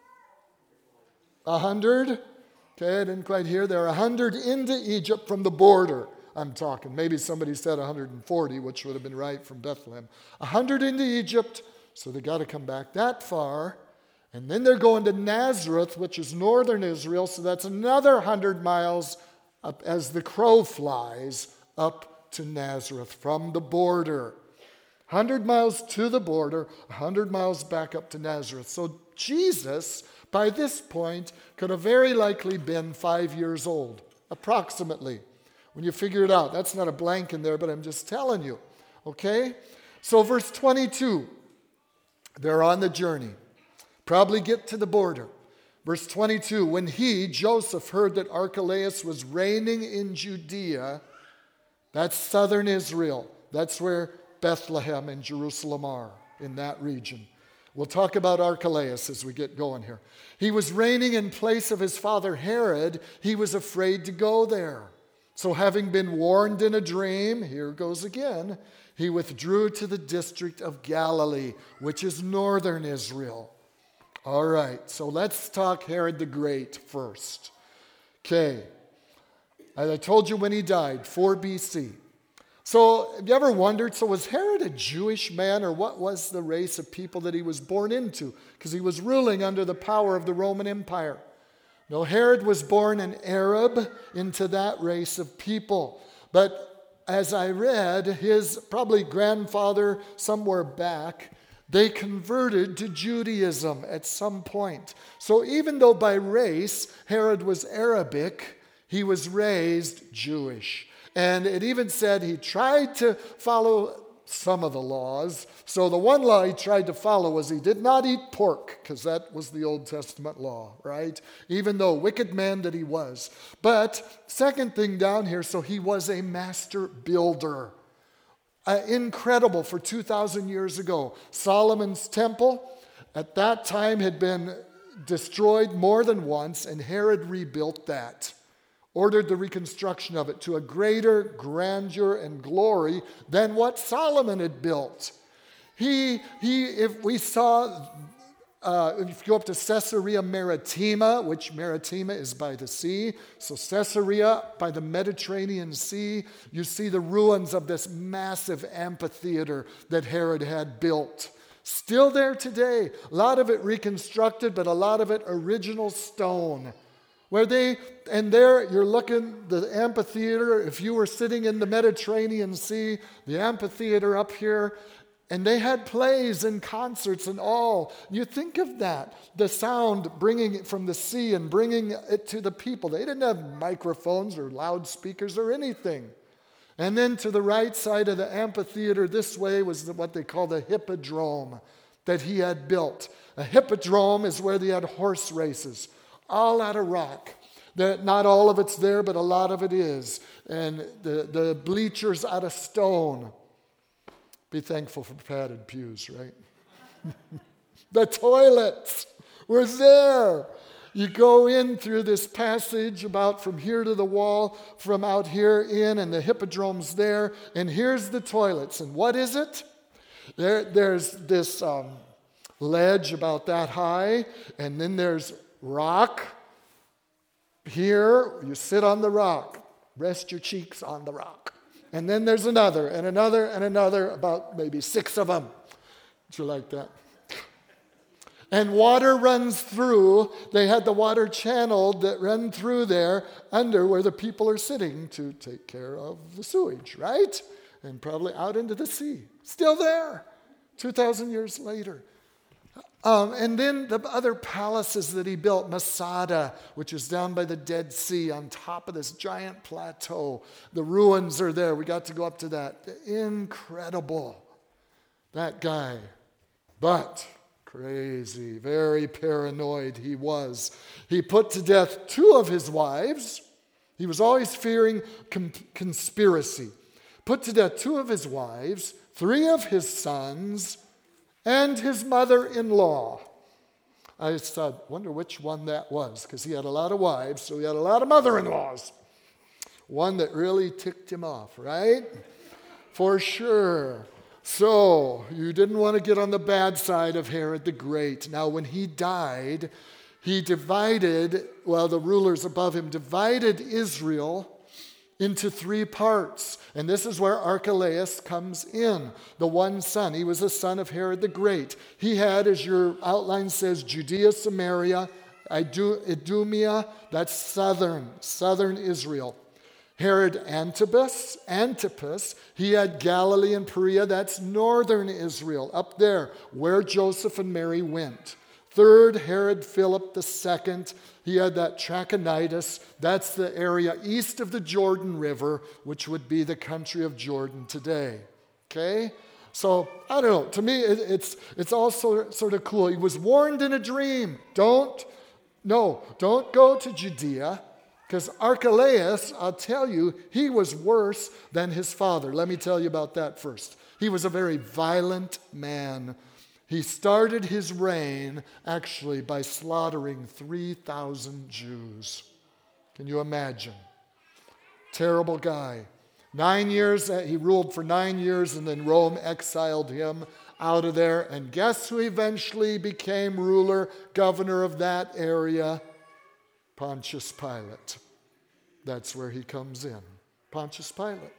100? Okay, I didn't quite hear. They're 100 into Egypt from the border. I'm talking. Maybe somebody said 140, which would have been right from Bethlehem. 100 into Egypt, so they got to come back that far. And then they're going to Nazareth, which is northern Israel, so that's another 100 miles up as the crow flies up to Nazareth from the border. 100 miles to the border, 100 miles back up to Nazareth. So Jesus, by this point, could have very likely been 5 years old, approximately. When you figure it out, that's not a blank in there, but I'm just telling you, okay? So verse 22, they're on the journey. Probably get to the border. Verse 22, when he, Joseph, heard that Archelaus was reigning in Judea, that's southern Israel. That's where Bethlehem and Jerusalem are, in that region. We'll talk about Archelaus as we get going here. He was reigning in place of his father Herod. He was afraid to go there. So having been warned in a dream, here goes again, he withdrew to the district of Galilee, which is northern Israel. All right, so let's talk Herod the Great first. Okay, I told you when he died, 4 BC. So have you ever wondered, so was Herod a Jewish man, or what was the race of people that he was born into? Because he was ruling under the power of the Roman Empire. No, Herod was born an Arab into that race of people. But as I read, his probably grandfather somewhere back, they converted to Judaism at some point. So even though by race Herod was Arabic, he was raised Jewish. And it even said he tried to follow some of the laws. So the one law he tried to follow was he did not eat pork, because that was the Old Testament law, right? Even though wicked man that he was. But second thing down here, so he was a master builder. Incredible for 2,000 years ago. Solomon's temple at that time had been destroyed more than once, and Herod rebuilt that. Ordered the reconstruction of it to a greater grandeur and glory than what Solomon had built. If we saw, if you go up to Caesarea Maritima, which Maritima is by the sea, so Caesarea by the Mediterranean Sea, you see the ruins of this massive amphitheater that Herod had built. Still there today. A lot of it reconstructed, but a lot of it original stone. And there you're looking, the amphitheater, if you were sitting in the Mediterranean Sea, the amphitheater up here, and they had plays and concerts and all. You think of that, the sound bringing it from the sea and bringing it to the people. They didn't have microphones or loudspeakers or anything. And then to the right side of the amphitheater this way was what they call the hippodrome that he had built. A hippodrome is where they had horse races. All out of rock. Not all of it's there, but a lot of it is. And the bleachers out of stone. Be thankful for padded pews, right? The toilets were there. You go in through this passage about from here to the wall, from out here in, and the hippodrome's there. And here's the toilets. And what is it? There's this ledge about that high, and then there's rock. Here, you sit on the rock. Rest your cheeks on the rock. And then there's another, and another, and another, about maybe 6 of them. Did you like that? And water runs through. They had the water channeled that run through there under where the people are sitting to take care of the sewage, right? And probably out into the sea. Still there, 2,000 years later. And then the other palaces that he built, Masada, which is down by the Dead Sea on top of this giant plateau. The ruins are there. We got to go up to that. Incredible. That guy. But crazy, very paranoid he was. He put to death 2 of his wives. He was always fearing conspiracy. Put to death 2 of his wives, 3 of his sons, and his mother-in-law. I thought, wonder which one that was, because he had a lot of wives, so he had a lot of mother-in-laws. One that really ticked him off, right? For sure. So, you didn't want to get on the bad side of Herod the Great. Now, when he died, he divided, the rulers above him divided Israel into 3 parts. And this is where Archelaus comes in, the one son. He was the son of Herod the Great. He had, as your outline says, Judea, Samaria, Idumea, that's southern Israel. Herod Antipas, he had Galilee and Perea, that's northern Israel, up there, where Joseph and Mary went. Third, Herod Philip II, he had that Trachonitis, that's the area east of the Jordan River, which would be the country of Jordan today. Okay? So, I don't know, to me it's also sort of cool. He was warned in a dream, don't No, don't go to Judea, because Archelaus, I'll tell you, he was worse than his father. Let me tell you about that first. He was a very violent man. He started his reign actually by slaughtering 3,000 Jews. Can you imagine? Terrible guy. 9 years, he ruled for 9 years, and then Rome exiled him out of there. And guess who eventually became ruler, governor of that area? Pontius Pilate. That's where he comes in. Pontius Pilate.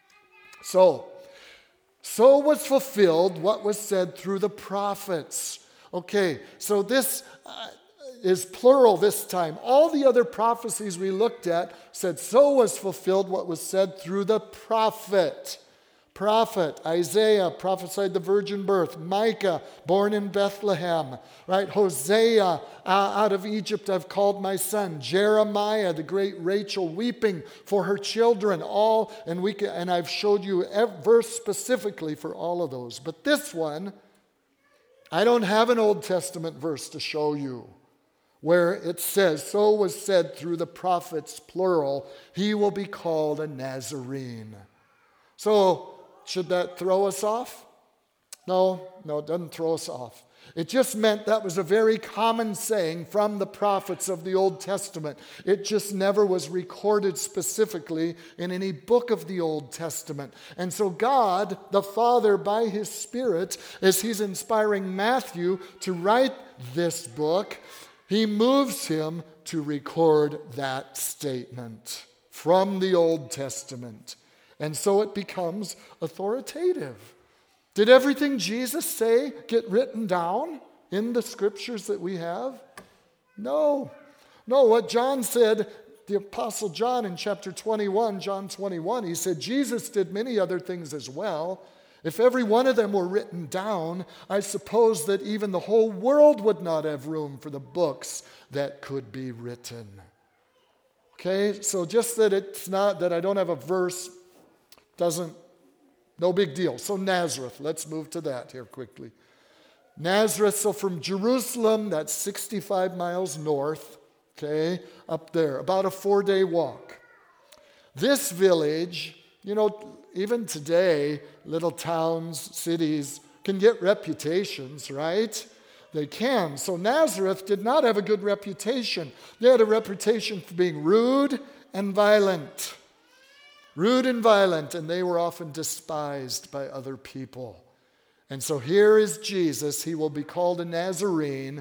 So was fulfilled what was said through the prophets. Okay, so this is plural this time. All the other prophecies we looked at said, so was fulfilled what was said through the prophet. Prophet Isaiah prophesied the virgin birth. Micah, born in Bethlehem, right? Hosea, out of Egypt I've called my son. Jeremiah, the great Rachel, weeping for her children. And I've showed you a verse specifically for all of those. But this one, I don't have an Old Testament verse to show you where it says, so was said through the prophets, plural, he will be called a Nazarene. So, should that throw us off? No, it doesn't throw us off. It just meant that was a very common saying from the prophets of the Old Testament. It just never was recorded specifically in any book of the Old Testament. And so God, the Father, by His Spirit, as He's inspiring Matthew to write this book, He moves him to record that statement from the Old Testament. And so it becomes authoritative. Did everything Jesus say get written down in the scriptures that we have? No. What John said, the Apostle John in chapter 21, John 21, he said, Jesus did many other things as well. If every one of them were written down, I suppose that even the whole world would not have room for the books that could be written. Okay, so just that it's not that I don't have a verse no big deal. So Nazareth, let's move to that here quickly. Nazareth, so from Jerusalem, that's 65 miles north, okay, up there, about a 4-day walk. This village, even today, little towns, cities can get reputations, right? They can. So Nazareth did not have a good reputation. They had a reputation for being rude and violent. Rude and violent, and they were often despised by other people. And so here is Jesus. He will be called a Nazarene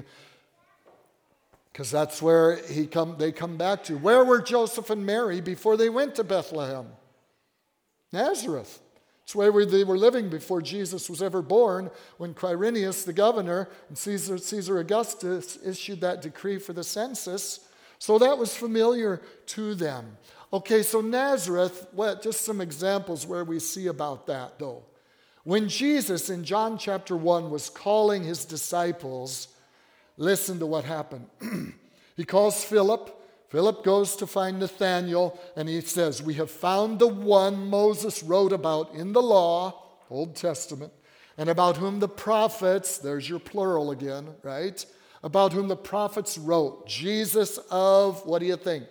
because that's where they come back to. Where were Joseph and Mary before they went to Bethlehem? Nazareth. It's where they were living before Jesus was ever born, when Quirinius, the governor, and Caesar Augustus issued that decree for the census. So that was familiar to them. Okay, so Nazareth, just some examples where we see about that, though. When Jesus, in John chapter 1, was calling his disciples, listen to what happened. He calls Philip. Philip goes to find Nathanael, and he says, we have found the one Moses wrote about in the law, Old Testament, and about whom the prophets, there's your plural again, right? About whom the prophets wrote, Jesus of, what do you think?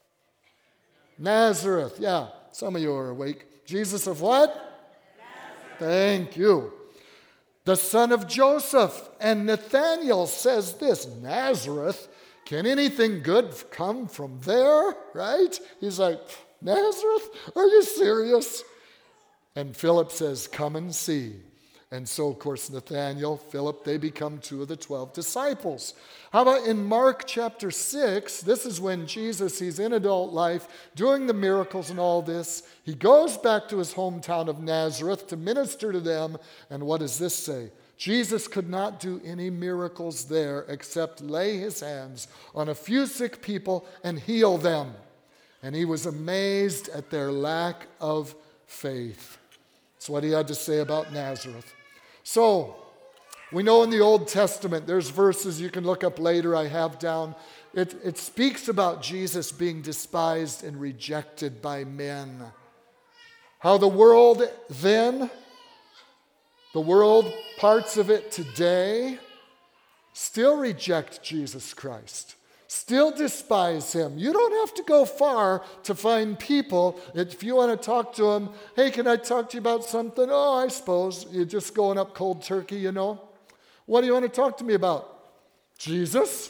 Nazareth. Yeah, some of you are awake. Jesus of what? Nazareth. Thank you. The son of Joseph. And Nathanael says this, Nazareth? Can anything good come from there? Right? He's like, Nazareth? Are you serious? And Philip says, come and see. And so, of course, Nathanael, Philip, they become 2 of the 12 disciples. How about in Mark chapter 6? This is when Jesus, he's in adult life, doing the miracles and all this. He goes back to his hometown of Nazareth to minister to them. And what does this say? Jesus could not do any miracles there except lay his hands on a few sick people and heal them. And he was amazed at their lack of faith. That's what he had to say about Nazareth. So, we know in the Old Testament, there's verses you can look up later, I have down. It speaks about Jesus being despised and rejected by men. How the world then, the world, parts of it today, still reject Jesus Christ. still despise him. You don't have to go far to find people. If you want to talk to them, hey, can I talk to you about something? Oh, I suppose. You're just going up cold turkey, you know. What do you want to talk to me about? Jesus?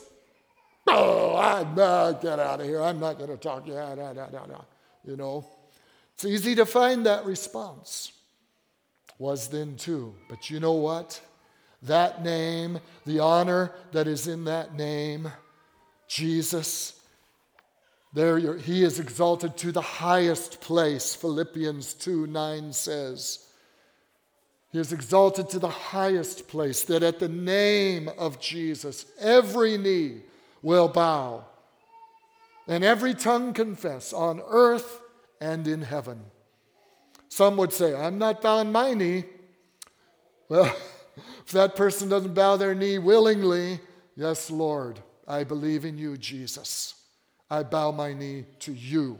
Oh, get out of here. I'm not going to talk to you. You know. It's easy to find that response. Was then too. But you know what? That name, the honor that is in that name, Jesus, he is exalted to the highest place, Philippians 2:9 says. He is exalted to the highest place, that at the name of Jesus, every knee will bow, and every tongue confess on earth and in heaven. Some would say, I'm not bowing my knee. Well, if that person doesn't bow their knee willingly, yes, Lord, I believe in you, Jesus. I bow my knee to you.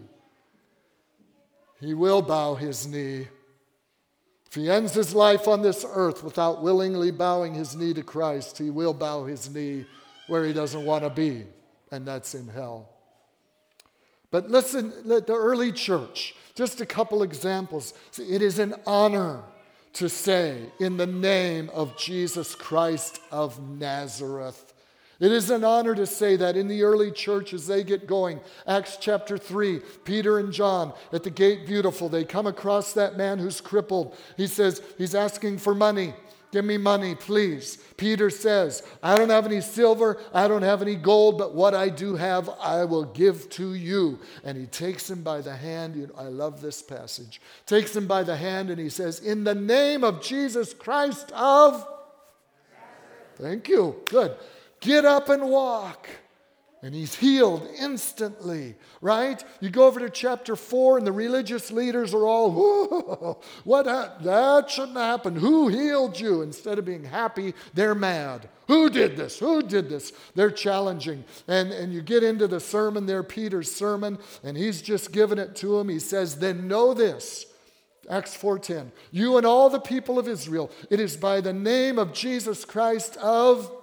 He will bow his knee. If he ends his life on this earth without willingly bowing his knee to Christ, he will bow his knee where he doesn't want to be, and that's in hell. But listen, the early church, just a couple examples. It is an honor to say, in the name of Jesus Christ of Nazareth. It is an honor to say that in the early church as they get going. Acts chapter 3, Peter and John at the Gate Beautiful, they come across that man who's crippled. He says, he's asking for money. Give me money, please. Peter says, I don't have any silver, I don't have any gold, but what I do have, I will give to you. And he takes him by the hand. I love this passage. Takes him by the hand and he says, in the name of Jesus Christ of... Thank you. Good. Get up and walk. And he's healed instantly, right? You go over to chapter 4 and the religious leaders are all, whoa, that shouldn't happen. Who healed you? Instead of being happy, they're mad. Who did this? Who did this? They're challenging. And you get into the sermon there, Peter's sermon, and he's just giving it to them. He says, then know this. Acts 4:10. You and all the people of Israel, it is by the name of Jesus Christ of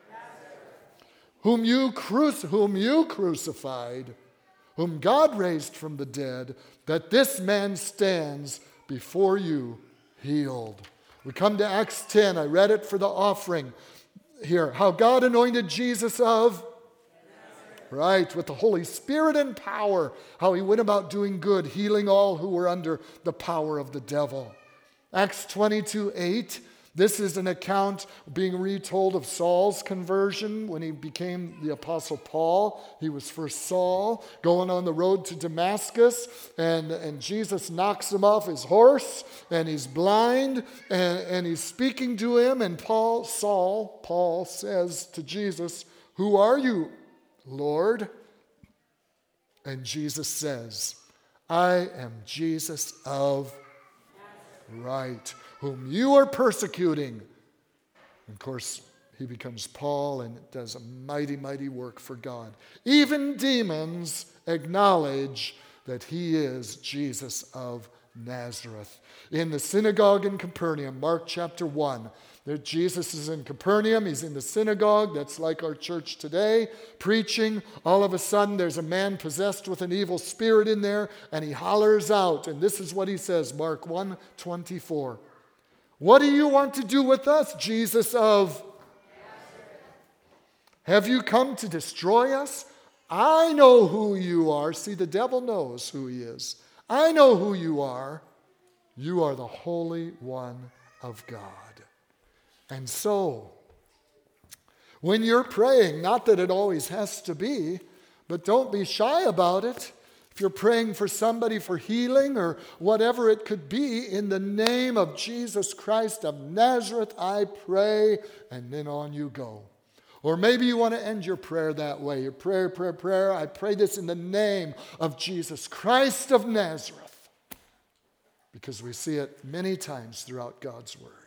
whom you crucified, whom God raised from the dead, that this man stands before you healed. We come to Acts 10. I read it for the offering here. How God anointed Jesus of... Right, with the Holy Spirit and power. How he went about doing good, healing all who were under the power of the devil. Acts 22:8. This is an account being retold of Saul's conversion when he became the Apostle Paul. He was first Saul, going on the road to Damascus, and Jesus knocks him off his horse, and he's blind, and he's speaking to him, and Paul says to Jesus, who are you, Lord? And Jesus says, I am Jesus of right, whom you are persecuting. Of course, he becomes Paul and does a mighty, mighty work for God. Even demons acknowledge that he is Jesus of Nazareth. In the synagogue in Capernaum, Mark chapter 1, there Jesus is in Capernaum. He's in the synagogue. That's like our church today, preaching. All of a sudden, there's a man possessed with an evil spirit in there, and he hollers out. And this is what he says, Mark 1:24. What do you want to do with us, Jesus of Nazareth? Have you come to destroy us? I know who you are. See, the devil knows who he is. I know who you are. You are the Holy One of God. And so, when you're praying, not that it always has to be, but don't be shy about it. If you're praying for somebody for healing or whatever it could be, in the name of Jesus Christ of Nazareth, I pray, and then on you go. Or maybe you want to end your prayer that way. Your prayer. I pray this in the name of Jesus Christ of Nazareth. Because we see it many times throughout God's Word.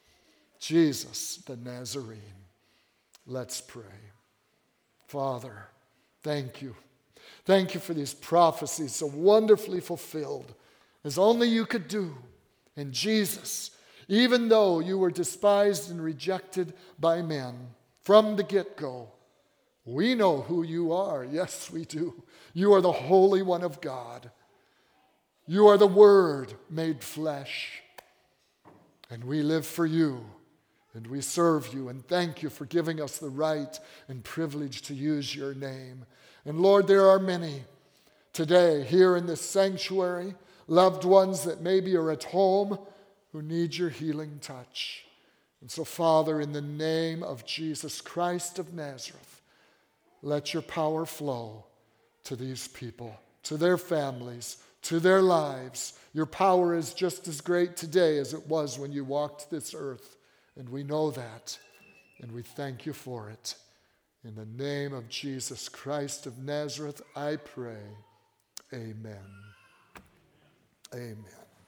Jesus the Nazarene. Let's pray. Father, thank you. Thank you for these prophecies so wonderfully fulfilled, as only you could do. And Jesus, even though you were despised and rejected by men from the get-go, We know who you are. Yes, we do. You are the Holy One of God. You are the Word made flesh. And we live for you, and we serve you, and thank you for giving us the right and privilege to use your name. And Lord, there are many today here in this sanctuary, loved ones that maybe are at home who need your healing touch. And so, Father, in the name of Jesus Christ of Nazareth, let your power flow to these people, to their families, to their lives. Your power is just as great today as it was when you walked this earth, and we know that, and we thank you for it. In the name of Jesus Christ of Nazareth, I pray. Amen. Amen.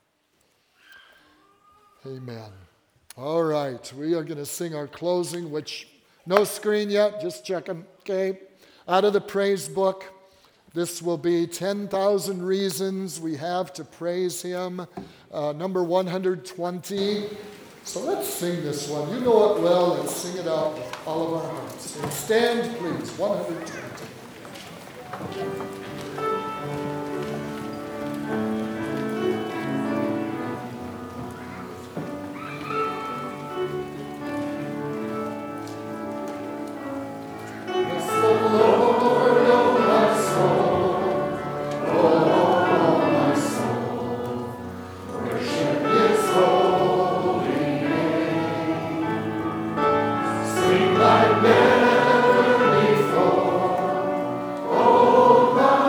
Amen. All right, we are going to sing our closing, which no screen yet, just checking, okay? Out of the praise book. This will be 10,000 Reasons We Have to Praise Him, number 120. So let's sing this one. You know it well. Let's sing it out with all of our hearts. And stand, please, 120. Like never before, oh my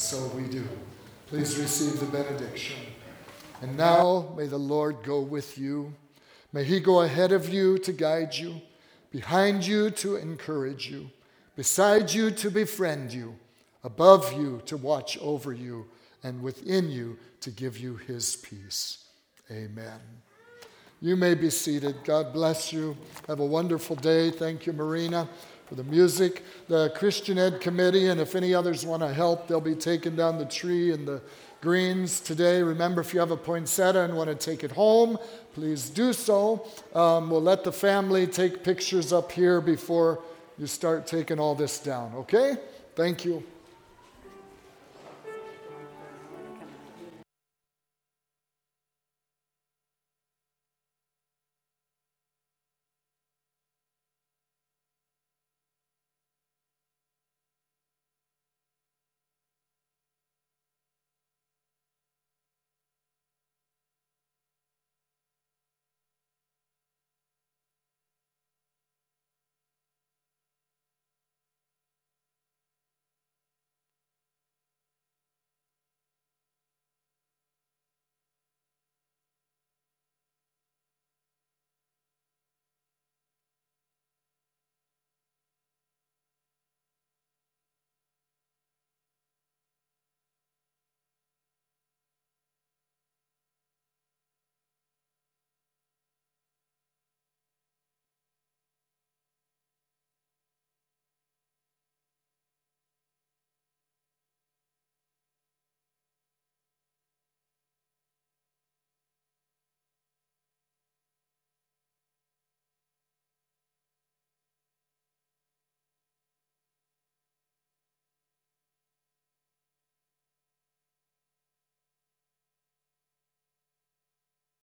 so we do. Please receive the benediction. And now may the Lord go with you. May he go ahead of you to guide you, behind you to encourage you, beside you to befriend you, above you to watch over you, and within you to give you his peace. Amen. You may be seated. God bless you. Have a wonderful day. Thank you, Marina, for the music. The Christian Ed Committee, and if any others want to help, they'll be taking down the tree and the greens today. Remember, if you have a poinsettia and want to take it home, please do so. We'll let the family take pictures up here before you start taking all this down, okay? Thank you.